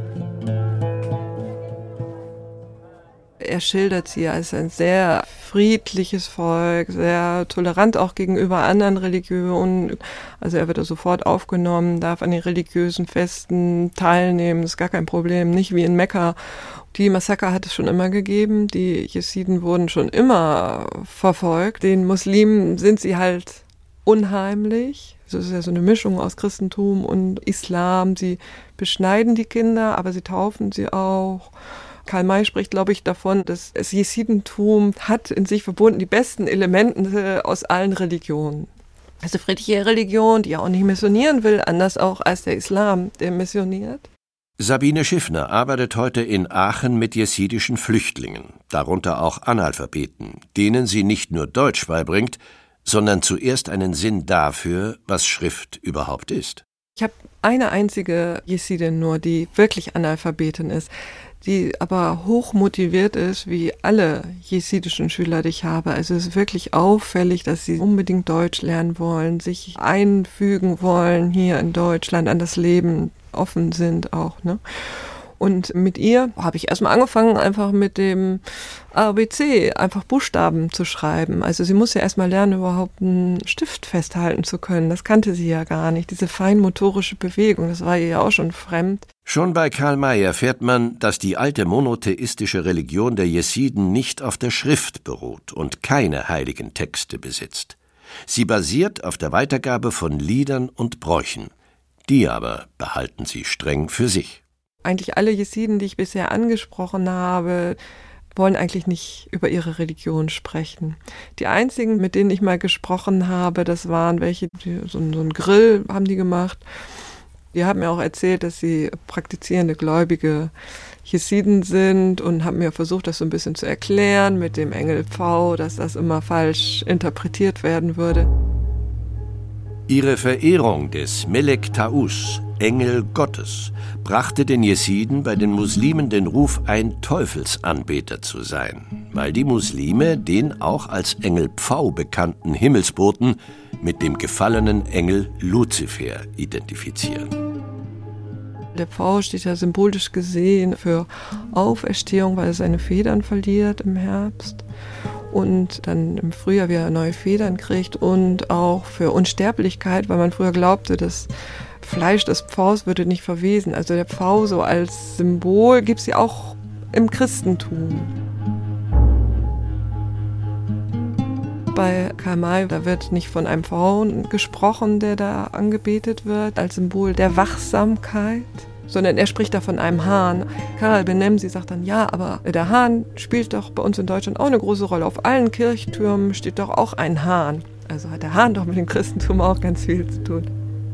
Er schildert sie als ein sehr friedliches Volk, sehr tolerant auch gegenüber anderen Religionen. Also er wird da sofort aufgenommen, darf an den religiösen Festen teilnehmen, ist gar kein Problem, nicht wie in Mekka. Die Massaker hat es schon immer gegeben, die Jesiden wurden schon immer verfolgt. Den Muslimen sind sie halt unheimlich. Das ist ja so eine Mischung aus Christentum und Islam. Sie beschneiden die Kinder, aber sie taufen sie auch. Karl May spricht, glaube ich, davon, dass das Jesidentum hat in sich verbunden die besten Elemente aus allen Religionen. Also friedliche Religion, die ja auch nicht missionieren will, anders auch als der Islam, der missioniert. Sabine Schiffner arbeitet heute in Aachen mit jesidischen Flüchtlingen, darunter auch Analphabeten, denen sie nicht nur Deutsch beibringt, sondern zuerst einen Sinn dafür, was Schrift überhaupt ist. Ich habe eine einzige Jesidin nur, die wirklich Analphabetin ist, die aber hoch motiviert ist, wie alle jesidischen Schüler, die ich habe. Also es ist wirklich auffällig, dass sie unbedingt Deutsch lernen wollen, sich einfügen wollen hier in Deutschland, an das Leben offen sind auch, ne? Und mit ihr habe ich erstmal angefangen, einfach mit dem ABC, einfach Buchstaben zu schreiben. Also sie muss ja erstmal lernen, überhaupt einen Stift festhalten zu können. Das kannte sie ja gar nicht, diese feinmotorische Bewegung, das war ihr ja auch schon fremd. Schon bei Karl May erfährt man, dass die alte monotheistische Religion der Jesiden nicht auf der Schrift beruht und keine heiligen Texte besitzt. Sie basiert auf der Weitergabe von Liedern und Bräuchen. Die aber behalten sie streng für sich. Eigentlich alle Jesiden, die ich bisher angesprochen habe, wollen eigentlich nicht über ihre Religion sprechen. Die einzigen, mit denen ich mal gesprochen habe, das waren welche, so einen Grill haben die gemacht. Die haben mir auch erzählt, dass sie praktizierende, gläubige Jesiden sind und haben mir versucht, das so ein bisschen zu erklären mit dem Engel V, dass das immer falsch interpretiert werden würde. Ihre Verehrung des Melek Taus, Engel Gottes, brachte den Jesiden bei den Muslimen den Ruf, ein Teufelsanbeter zu sein, weil die Muslime den auch als Engel Pfau bekannten Himmelsboten mit dem gefallenen Engel Luzifer identifizieren. Der Pfau steht ja symbolisch gesehen für Auferstehung, weil er seine Federn verliert im Herbst und dann im Frühjahr wieder neue Federn kriegt, und auch für Unsterblichkeit, weil man früher glaubte, das Fleisch des Pfaus würde nicht verwesen. Also der Pfau so als Symbol gibt es ja auch im Christentum. Bei Karl May, da wird nicht von einem Pfau gesprochen, der da angebetet wird, als Symbol der Wachsamkeit, sondern er spricht da von einem Hahn. Karl Bennemsi sagt dann, ja, aber der Hahn spielt doch bei uns in Deutschland auch eine große Rolle. Auf allen Kirchtürmen steht doch auch ein Hahn. Also hat der Hahn doch mit dem Christentum auch ganz viel zu tun.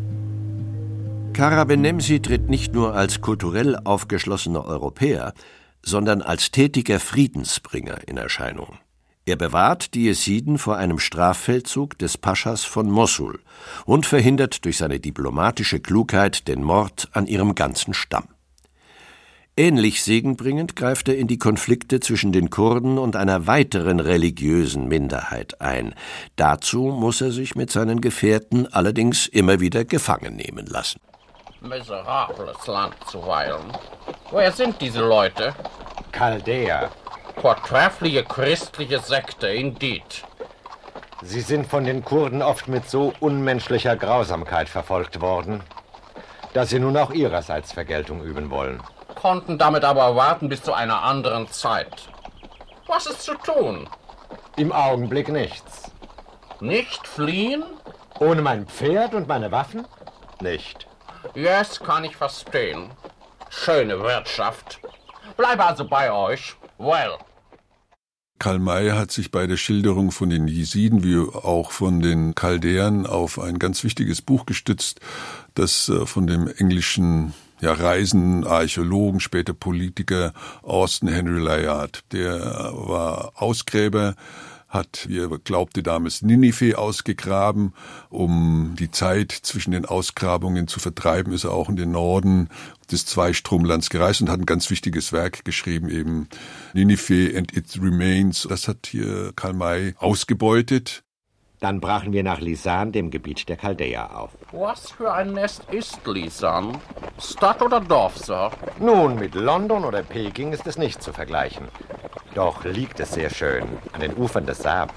Kara Bennemsi tritt nicht nur als kulturell aufgeschlossener Europäer, sondern als tätiger Friedensbringer in Erscheinung. Er bewahrt die Jesiden vor einem Straffeldzug des Paschas von Mossul und verhindert durch seine diplomatische Klugheit den Mord an ihrem ganzen Stamm. Ähnlich segenbringend greift er in die Konflikte zwischen den Kurden und einer weiteren religiösen Minderheit ein. Dazu muss er sich mit seinen Gefährten allerdings immer wieder gefangen nehmen lassen. Miserables Land zuweilen. Woher sind diese Leute? Chaldäer. Vortreffliche christliche Sekte, indeed. Sie sind von den Kurden oft mit so unmenschlicher Grausamkeit verfolgt worden, dass sie nun auch ihrerseits Vergeltung üben wollen. Konnten damit aber warten bis zu einer anderen Zeit. Was ist zu tun? Im Augenblick nichts. Nicht fliehen? Ohne mein Pferd und meine Waffen? Nicht. Yes, kann ich verstehen. Schöne Wirtschaft. Bleibe also bei euch. Well. Karl May hat sich bei der Schilderung von den Jesiden wie auch von den Chaldäern auf ein ganz wichtiges Buch gestützt, das von dem englischen Reisenden, Archäologen, später Politiker Austin Henry Layard. Der war Ausgräber, hat, wie er glaubte, damals Ninive ausgegraben. Um die Zeit zwischen den Ausgrabungen zu vertreiben, ist er auch in den Norden des Zweistromlands gereist und hat ein ganz wichtiges Werk geschrieben, eben Ninive and its Remains. Das hat hier Karl May ausgebeutet. Dann brachen wir nach Lisan, dem Gebiet der Chaldäer, auf. Was für ein Nest ist Lisan? Stadt oder Dorf, Sir? Nun, mit London oder Peking ist es nicht zu vergleichen. Doch liegt es sehr schön an den Ufern des Sab.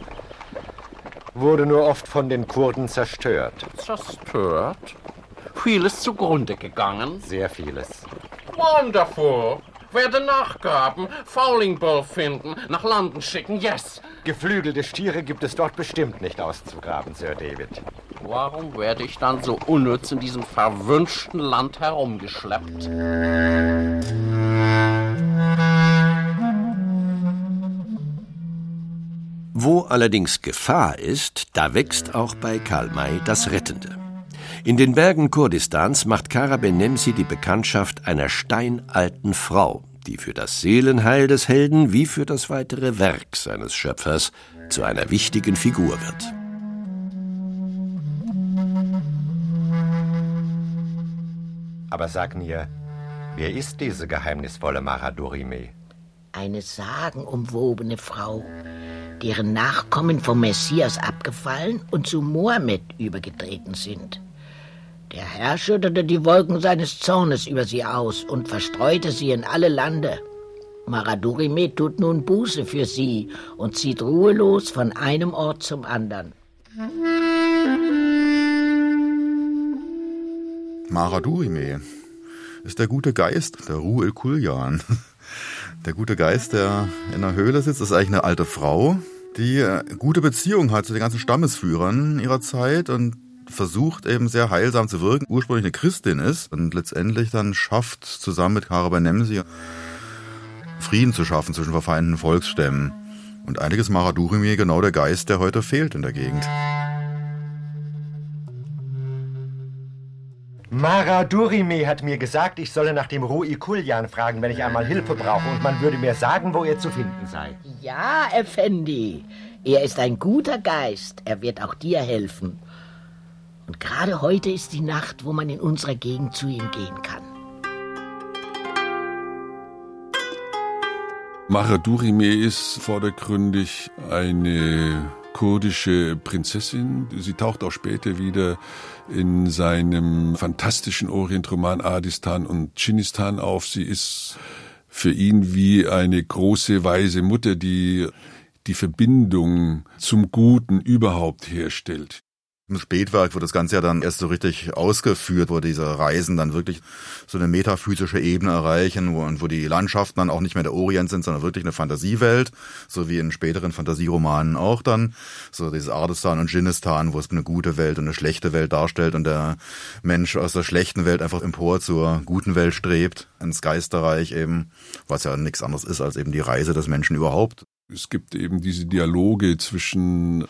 Wurde nur oft von den Kurden zerstört. Zerstört? Vieles zugrunde gegangen? Sehr vieles. Wonderful! Werde nachgraben, Fowling Bull finden, nach London schicken, yes! Geflügelte Stiere gibt es dort bestimmt nicht auszugraben, Sir David. Warum werde ich dann so unnütz in diesem verwünschten Land herumgeschleppt? Wo allerdings Gefahr ist, da wächst auch bei Karl May das Rettende. In den Bergen Kurdistans macht Kara Bennemsi die Bekanntschaft einer steinalten Frau, die für das Seelenheil des Helden wie für das weitere Werk seines Schöpfers zu einer wichtigen Figur wird. Aber sag mir, wer ist diese geheimnisvolle Mara Dorime? Eine sagenumwobene Frau, deren Nachkommen vom Messias abgefallen und zu Mohammed übergetreten sind. Der Herr schüttete die Wolken seines Zornes über sie aus und verstreute sie in alle Lande. Mara Dorime tut nun Buße für sie und zieht ruhelos von einem Ort zum anderen. Mara Dorime ist der gute Geist, der Ru'el Kuljan. Der gute Geist, der in der Höhle sitzt, ist eigentlich eine alte Frau, die gute Beziehung hat zu den ganzen Stammesführern ihrer Zeit und versucht eben sehr heilsam zu wirken, ursprünglich eine Christin ist und letztendlich dann schafft, zusammen mit Kara Bennemsi Frieden zu schaffen zwischen verfeindeten Volksstämmen. Und eigentlich ist Mara Dorime genau der Geist, der heute fehlt in der Gegend. Mara Dorime hat mir gesagt, ich solle nach dem Ru'el Kuljan fragen, wenn ich einmal Hilfe brauche, und man würde mir sagen, wo er zu finden sei. Ja, Effendi, er ist ein guter Geist, er wird auch dir helfen. Und gerade heute ist die Nacht, wo man in unserer Gegend zu ihm gehen kann. Mahra Durime ist vordergründig eine kurdische Prinzessin. Sie taucht auch später wieder in seinem fantastischen Orientroman Adistan und Dschinnistan auf. Sie ist für ihn wie eine große, weise Mutter, die die Verbindung zum Guten überhaupt herstellt. Im Spätwerk wird das Ganze ja dann erst so richtig ausgeführt, wo diese Reisen dann wirklich so eine metaphysische Ebene erreichen, wo die Landschaften dann auch nicht mehr der Orient sind, sondern wirklich eine Fantasiewelt, so wie in späteren Fantasieromanen auch dann. So dieses Adistan und Dschinnistan, wo es eine gute Welt und eine schlechte Welt darstellt und der Mensch aus der schlechten Welt einfach empor zur guten Welt strebt, ins Geisterreich eben, was ja nichts anderes ist als eben die Reise des Menschen überhaupt. Es gibt eben diese Dialoge zwischen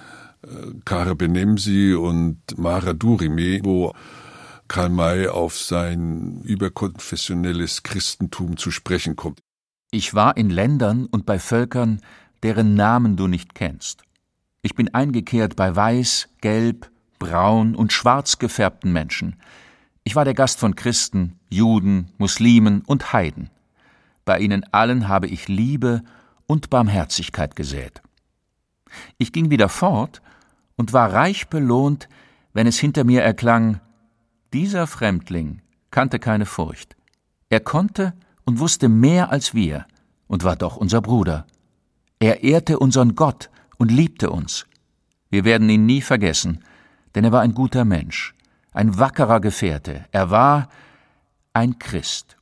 Kara Benemsi und Mahra Durime, wo Karl May auf sein überkonfessionelles Christentum zu sprechen kommt. Ich war in Ländern und bei Völkern, deren Namen du nicht kennst. Ich bin eingekehrt bei weiß, gelb, braun und schwarz gefärbten Menschen. Ich war der Gast von Christen, Juden, Muslimen und Heiden. Bei ihnen allen habe ich Liebe und Barmherzigkeit gesät. Ich ging wieder fort und war reich belohnt, wenn es hinter mir erklang: Dieser Fremdling kannte keine Furcht. Er konnte und wusste mehr als wir und war doch unser Bruder. Er ehrte unseren Gott und liebte uns. Wir werden ihn nie vergessen, denn er war ein guter Mensch, ein wackerer Gefährte. Er war ein Christ.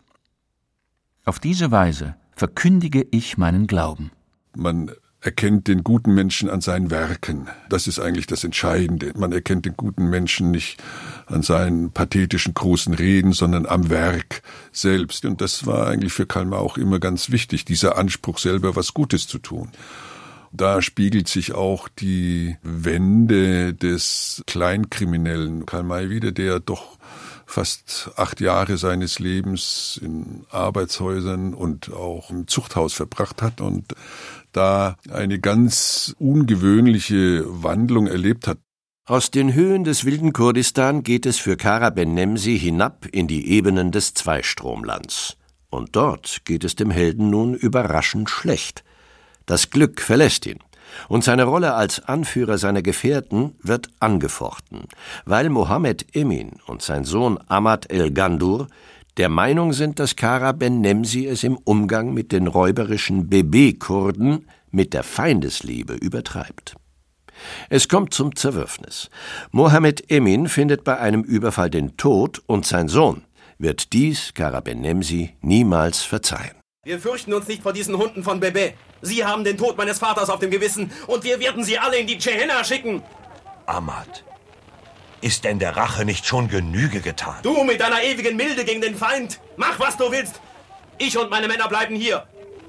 Auf diese Weise verkündige ich meinen Glauben. Man erkennt den guten Menschen an seinen Werken. Das ist eigentlich das Entscheidende. Man erkennt den guten Menschen nicht an seinen pathetischen großen Reden, sondern am Werk selbst. Und das war eigentlich für Karl May auch immer ganz wichtig, dieser Anspruch, selber was Gutes zu tun. Da spiegelt sich auch die Wende des Kleinkriminellen Karl May wieder, der doch fast 8 Jahre seines Lebens in Arbeitshäusern und auch im Zuchthaus verbracht hat und da eine ganz ungewöhnliche Wandlung erlebt hat. Aus den Höhen des wilden Kurdistan geht es für Kara Benemsi hinab in die Ebenen des Zweistromlands. Und dort geht es dem Helden nun überraschend schlecht. Das Glück verlässt ihn. Und seine Rolle als Anführer seiner Gefährten wird angefochten, weil Mohammed Emin und sein Sohn Ahmad el-Gandur der Meinung sind, dass Kara Benemsi es im Umgang mit den räuberischen BB-Kurden mit der Feindesliebe übertreibt. Es kommt zum Zerwürfnis. Mohammed Emin findet bei einem Überfall den Tod und sein Sohn wird dies Kara Benemsi niemals verzeihen. Wir fürchten uns nicht vor diesen Hunden von Bebe. Sie haben den Tod meines Vaters auf dem Gewissen und wir werden sie alle in die Gehenna schicken. Ahmad, ist denn der Rache nicht schon Genüge getan? Du mit deiner ewigen Milde gegen den Feind. Mach, was du willst. Ich und meine Männer bleiben hier.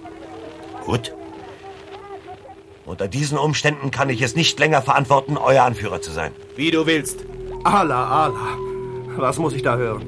Gut. Unter diesen Umständen kann ich es nicht länger verantworten, euer Anführer zu sein. Wie du willst. Allah, Allah. Was muss ich da hören?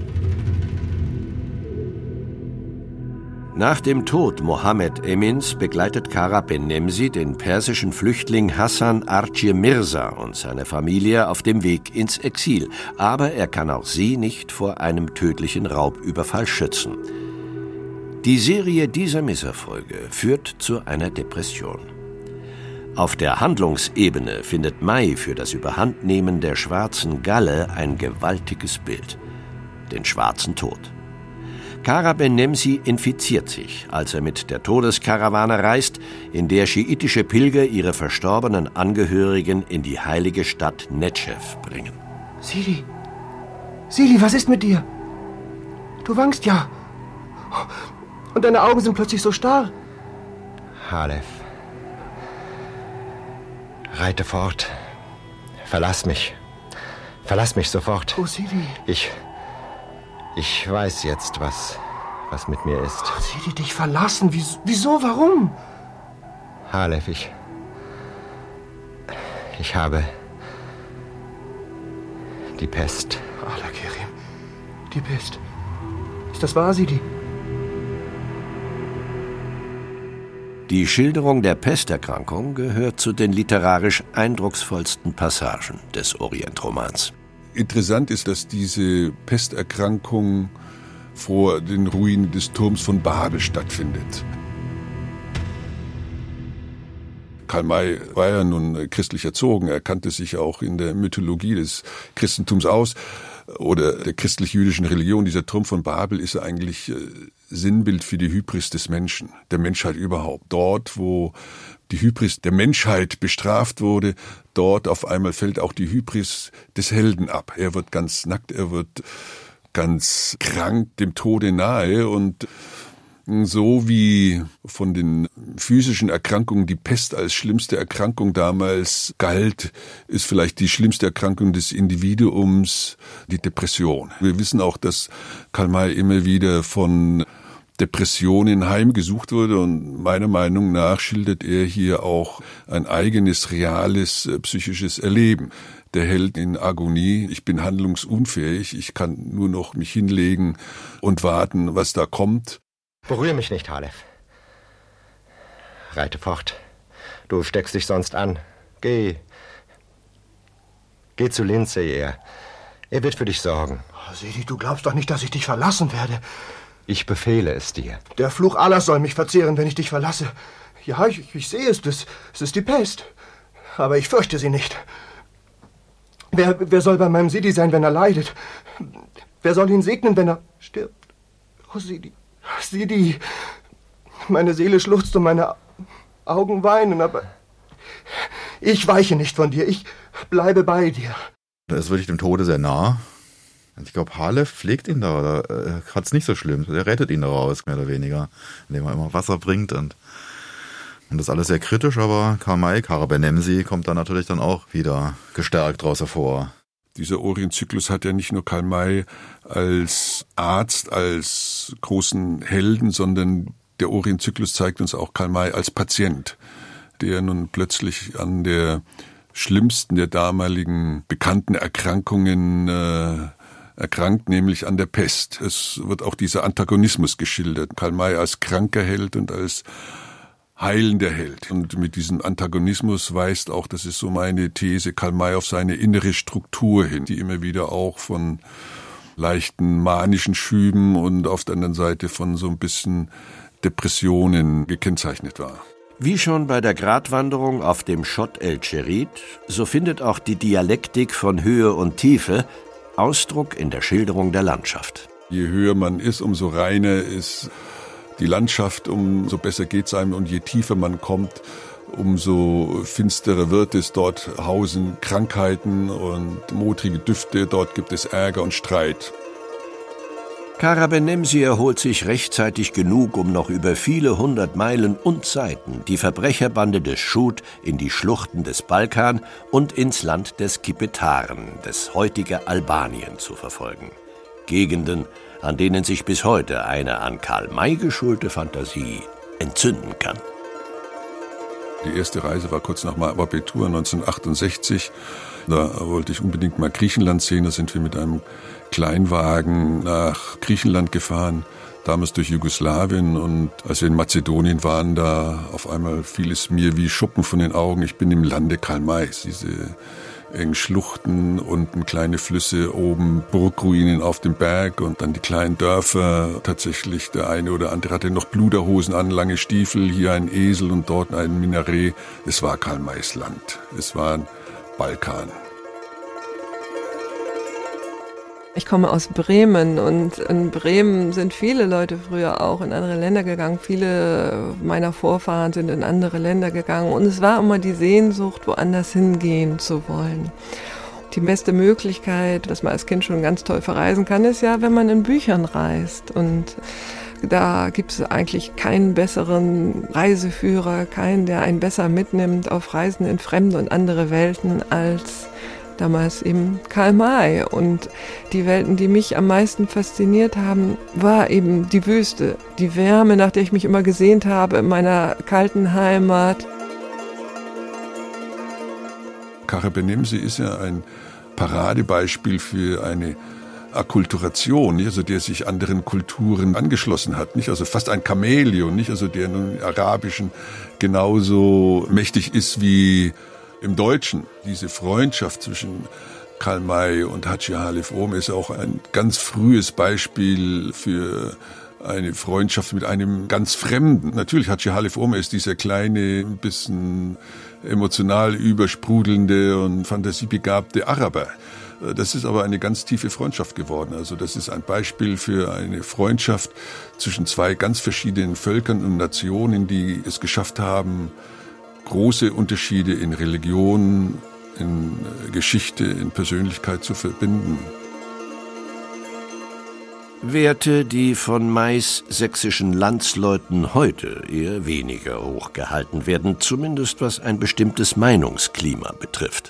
Nach dem Tod Mohammed Emins begleitet Kara Benemsi den persischen Flüchtling Hassan Archie Mirza und seine Familie auf dem Weg ins Exil. Aber er kann auch sie nicht vor einem tödlichen Raubüberfall schützen. Die Serie dieser Misserfolge führt zu einer Depression. Auf der Handlungsebene findet May für das Überhandnehmen der schwarzen Galle ein gewaltiges Bild: den schwarzen Tod. Kara Benemsi infiziert sich, als er mit der Todeskarawane reist, in der schiitische Pilger ihre verstorbenen Angehörigen in die heilige Stadt Netschef bringen. Sidi, was ist mit dir? Du wankst ja. Und deine Augen sind plötzlich so starr. Halef, reite fort. Verlass mich. Verlass mich sofort. Oh, Sidi. Ich weiß jetzt, was mit mir ist. Oh, Sidi, dich verlassen? Wieso? Warum? Halef, ich habe die Pest. Allah Kerim, die Pest. Ist das wahr, Sidi? Die Schilderung der Pesterkrankung gehört zu den literarisch eindrucksvollsten Passagen des Orientromans. Interessant ist, dass diese Pesterkrankung vor den Ruinen des Turms von Babel stattfindet. Karl May war ja nun christlich erzogen. Er kannte sich auch in der Mythologie des Christentums aus oder der christlich-jüdischen Religion. Dieser Turm von Babel ist ja eigentlich Sinnbild für die Hybris des Menschen, der Menschheit überhaupt. Dort, wo die Hybris der Menschheit bestraft wurde, dort auf einmal fällt auch die Hybris des Helden ab. Er wird ganz nackt, er wird ganz krank, dem Tode nahe, und so wie von den physischen Erkrankungen die Pest als schlimmste Erkrankung damals galt, ist vielleicht die schlimmste Erkrankung des Individuums die Depression. Wir wissen auch, dass Karl May immer wieder von Depressionen heimgesucht wurde, und meiner Meinung nach schildert er hier auch ein eigenes, reales, psychisches Erleben. Der Held in Agonie: ich bin handlungsunfähig, ich kann nur noch mich hinlegen und warten, was da kommt. Berühre mich nicht, Halef. Reite fort. Du steckst dich sonst an. Geh zu Lindsay, er wird für dich sorgen. Oh, Sidi, du glaubst doch nicht, dass ich dich verlassen werde. Ich befehle es dir. Der Fluch Allahs soll mich verzehren, wenn ich dich verlasse. Ja, ich sehe es, es ist die Pest. Aber ich fürchte sie nicht. Wer soll bei meinem Sidi sein, wenn er leidet? Wer soll ihn segnen, wenn er stirbt? Oh, Sidi, Sidi, meine Seele schluchzt und meine Augen weinen, aber ich weiche nicht von dir, ich bleibe bei dir. Er ist wirklich dem Tode sehr nah. Ich glaube, Halef pflegt ihn da, oder hat es nicht so schlimm. Er rettet ihn daraus, mehr oder weniger, indem er immer Wasser bringt, und das ist alles sehr kritisch, aber Karl May, Kara Benemsi, kommt da natürlich dann auch wieder gestärkt draus hervor. Dieser Orientzyklus hat ja nicht nur Karl May als Arzt, als großen Helden, sondern der Orientzyklus zeigt uns auch Karl May als Patient, der nun plötzlich an der schlimmsten der damaligen bekannten Erkrankungen erkrankt, nämlich an der Pest. Es wird auch dieser Antagonismus geschildert. Karl May als kranker Held und als heilender Held. Und mit diesem Antagonismus weist auch, das ist so meine These, Karl May auf seine innere Struktur hin, die immer wieder auch von leichten manischen Schüben und auf der anderen Seite von so ein bisschen Depressionen gekennzeichnet war. Wie schon bei der Gratwanderung auf dem Chott El Cherid, so findet auch die Dialektik von Höhe und Tiefe Ausdruck in der Schilderung der Landschaft. Je höher man ist, umso reiner ist die Landschaft, umso besser geht's einem, und je tiefer man kommt, umso finsterer wird es. Dort hausen Krankheiten und modrige Düfte, dort gibt es Ärger und Streit. Kara Benemsi erholt sich rechtzeitig genug, um noch über viele 100 Meilen und Seiten die Verbrecherbande des Schut in die Schluchten des Balkan und ins Land des Kipetaren, das heutige Albanien, zu verfolgen. Gegenden, an denen sich bis heute eine an Karl May geschulte Fantasie entzünden kann. Die erste Reise war kurz nach meinem Abitur 1968. Da wollte ich unbedingt mal Griechenland sehen. Da sind wir mit einem Kleinwagen nach Griechenland gefahren, damals durch Jugoslawien. Und als wir in Mazedonien waren, da auf einmal fiel es mir wie Schuppen von den Augen. Ich bin im Lande Karl Mays. Diese engen Schluchten, unten kleine Flüsse, oben Burgruinen auf dem Berg und dann die kleinen Dörfer. Tatsächlich, der eine oder andere hatte noch Bluderhosen an, lange Stiefel, hier ein Esel und dort ein Minaret. Es war Karl Mays Land. Es war ein Balkan. Ich komme aus Bremen, und in Bremen sind viele Leute früher auch in andere Länder gegangen. Viele meiner Vorfahren sind in andere Länder gegangen, und es war immer die Sehnsucht, woanders hingehen zu wollen. Die beste Möglichkeit, dass man als Kind schon ganz toll verreisen kann, ist ja, wenn man in Büchern reist. Und da gibt es eigentlich keinen besseren Reiseführer, keinen, der einen besser mitnimmt auf Reisen in fremde und andere Welten als damals eben Karl May. Und die Welten, die mich am meisten fasziniert haben, war eben die Wüste, die Wärme, nach der ich mich immer gesehnt habe in meiner kalten Heimat. Kara Benemsi ist ja ein Paradebeispiel für eine Akkulturation, nicht? Also der sich anderen Kulturen angeschlossen hat, nicht? Also fast ein Chamäleon, nicht? Also der nun im Arabischen genauso mächtig ist wie im Deutschen. Diese Freundschaft zwischen Karl May und Hadschi Halef Omar ist auch ein ganz frühes Beispiel für eine Freundschaft mit einem ganz Fremden. Natürlich, Hadschi Halef Omar ist dieser kleine, ein bisschen emotional übersprudelnde und fantasiebegabte Araber. Das ist aber eine ganz tiefe Freundschaft geworden. Also das ist ein Beispiel für eine Freundschaft zwischen zwei ganz verschiedenen Völkern und Nationen, die es geschafft haben, große Unterschiede in Religion, in Geschichte, in Persönlichkeit zu verbinden. Werte, die von Mays sächsischen Landsleuten heute eher weniger hochgehalten werden, zumindest was ein bestimmtes Meinungsklima betrifft.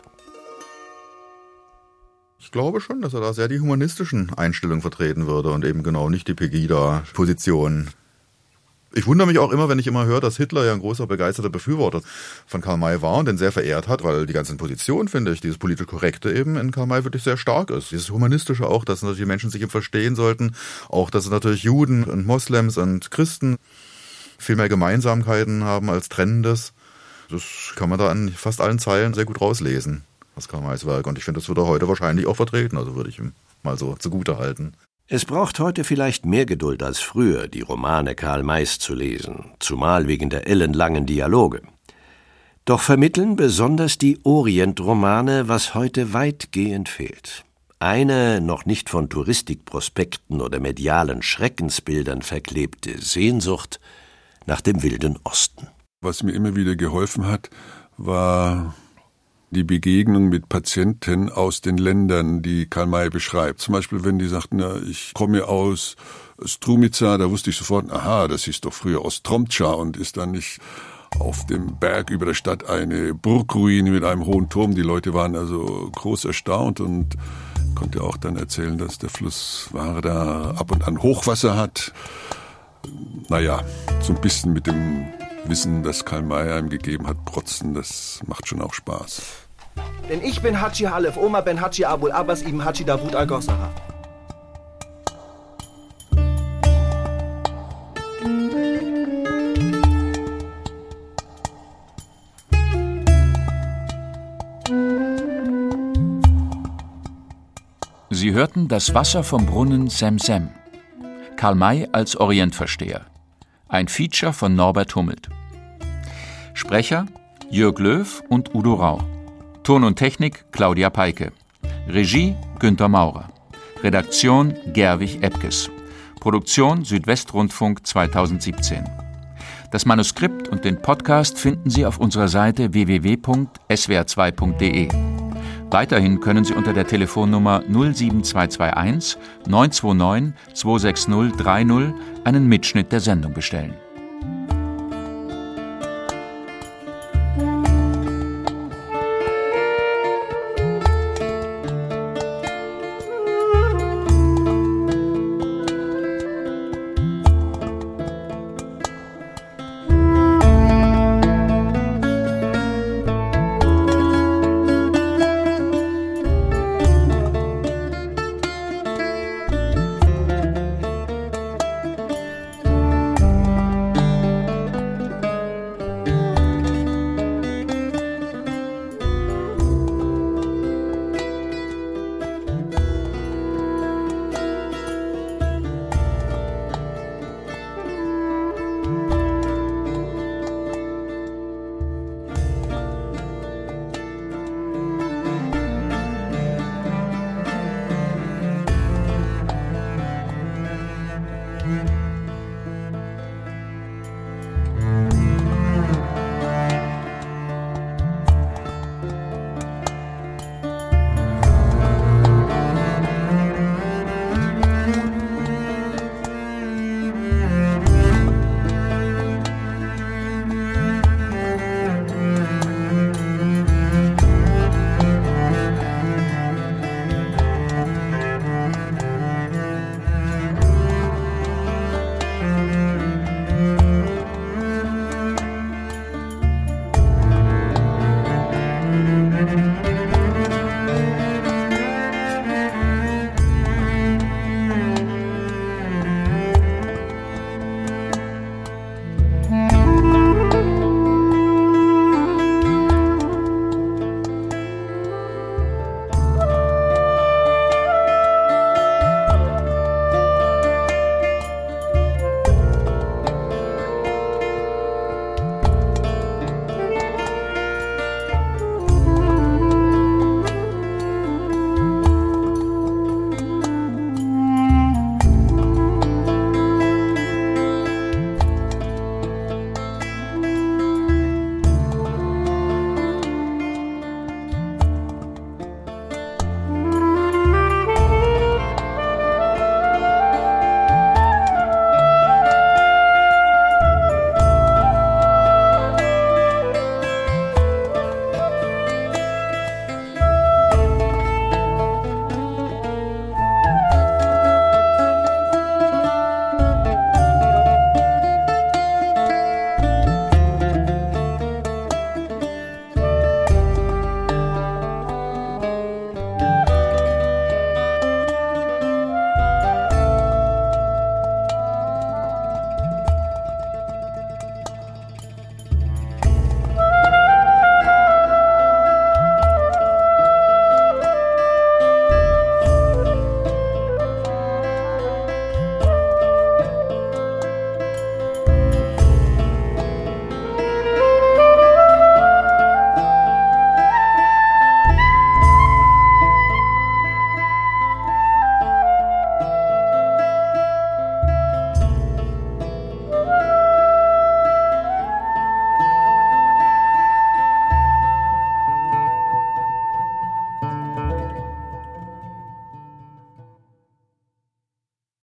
Ich glaube schon, dass er da sehr die humanistischen Einstellungen vertreten würde und eben genau nicht die Pegida-Position. Ich wundere mich auch immer, wenn ich immer höre, dass Hitler ja ein großer begeisterter Befürworter von Karl May war und den sehr verehrt hat, weil die ganzen Positionen, finde ich, dieses politisch Korrekte eben in Karl May wirklich sehr stark ist. Dieses Humanistische auch, dass natürlich die Menschen sich eben verstehen sollten, auch dass natürlich Juden und Moslems und Christen viel mehr Gemeinsamkeiten haben als Trennendes. Das kann man da an fast allen Zeilen sehr gut rauslesen, aus Karl Mays Werk. Und ich finde, das wird er heute wahrscheinlich auch vertreten, also würde ich ihm mal so zugute halten. Es braucht heute vielleicht mehr Geduld als früher, die Romane Karl Mays zu lesen, zumal wegen der ellenlangen Dialoge. Doch vermitteln besonders die Orientromane, was heute weitgehend fehlt. Eine noch nicht von Touristikprospekten oder medialen Schreckensbildern verklebte Sehnsucht nach dem Wilden Osten. Was mir immer wieder geholfen hat, war die Begegnung mit Patienten aus den Ländern, die Karl May beschreibt. Zum Beispiel, wenn die sagten, ja, ich komme aus Strumica, da wusste ich sofort, aha, das hieß doch früher Ostromtscha und ist dann nicht auf dem Berg über der Stadt eine Burgruine mit einem hohen Turm. Die Leute waren also groß erstaunt und konnte auch dann erzählen, dass der Fluss Warda ab und an Hochwasser hat. Naja, so ein bisschen mit dem Wissen, das Karl May einem gegeben hat, protzen, das macht schon auch Spaß. Denn ich bin Hadschi Halef Omar ben Hadschi Abul Abbas ibn Hadschi Davud al-Gossara. Sie hörten Das Wasser vom Brunnen Semsem. Karl May als Orientversteher. Ein Feature von Norbert Hummelt. Sprecher Jörg Löw und Udo Rau. Ton und Technik Claudia Peike. Regie Günter Maurer. Redaktion Gerwig Epkes. Produktion Südwestrundfunk 2017. Das Manuskript und den Podcast finden Sie auf unserer Seite www.swr2.de. Weiterhin können Sie unter der Telefonnummer 07221 929 260 30 einen Mitschnitt der Sendung bestellen.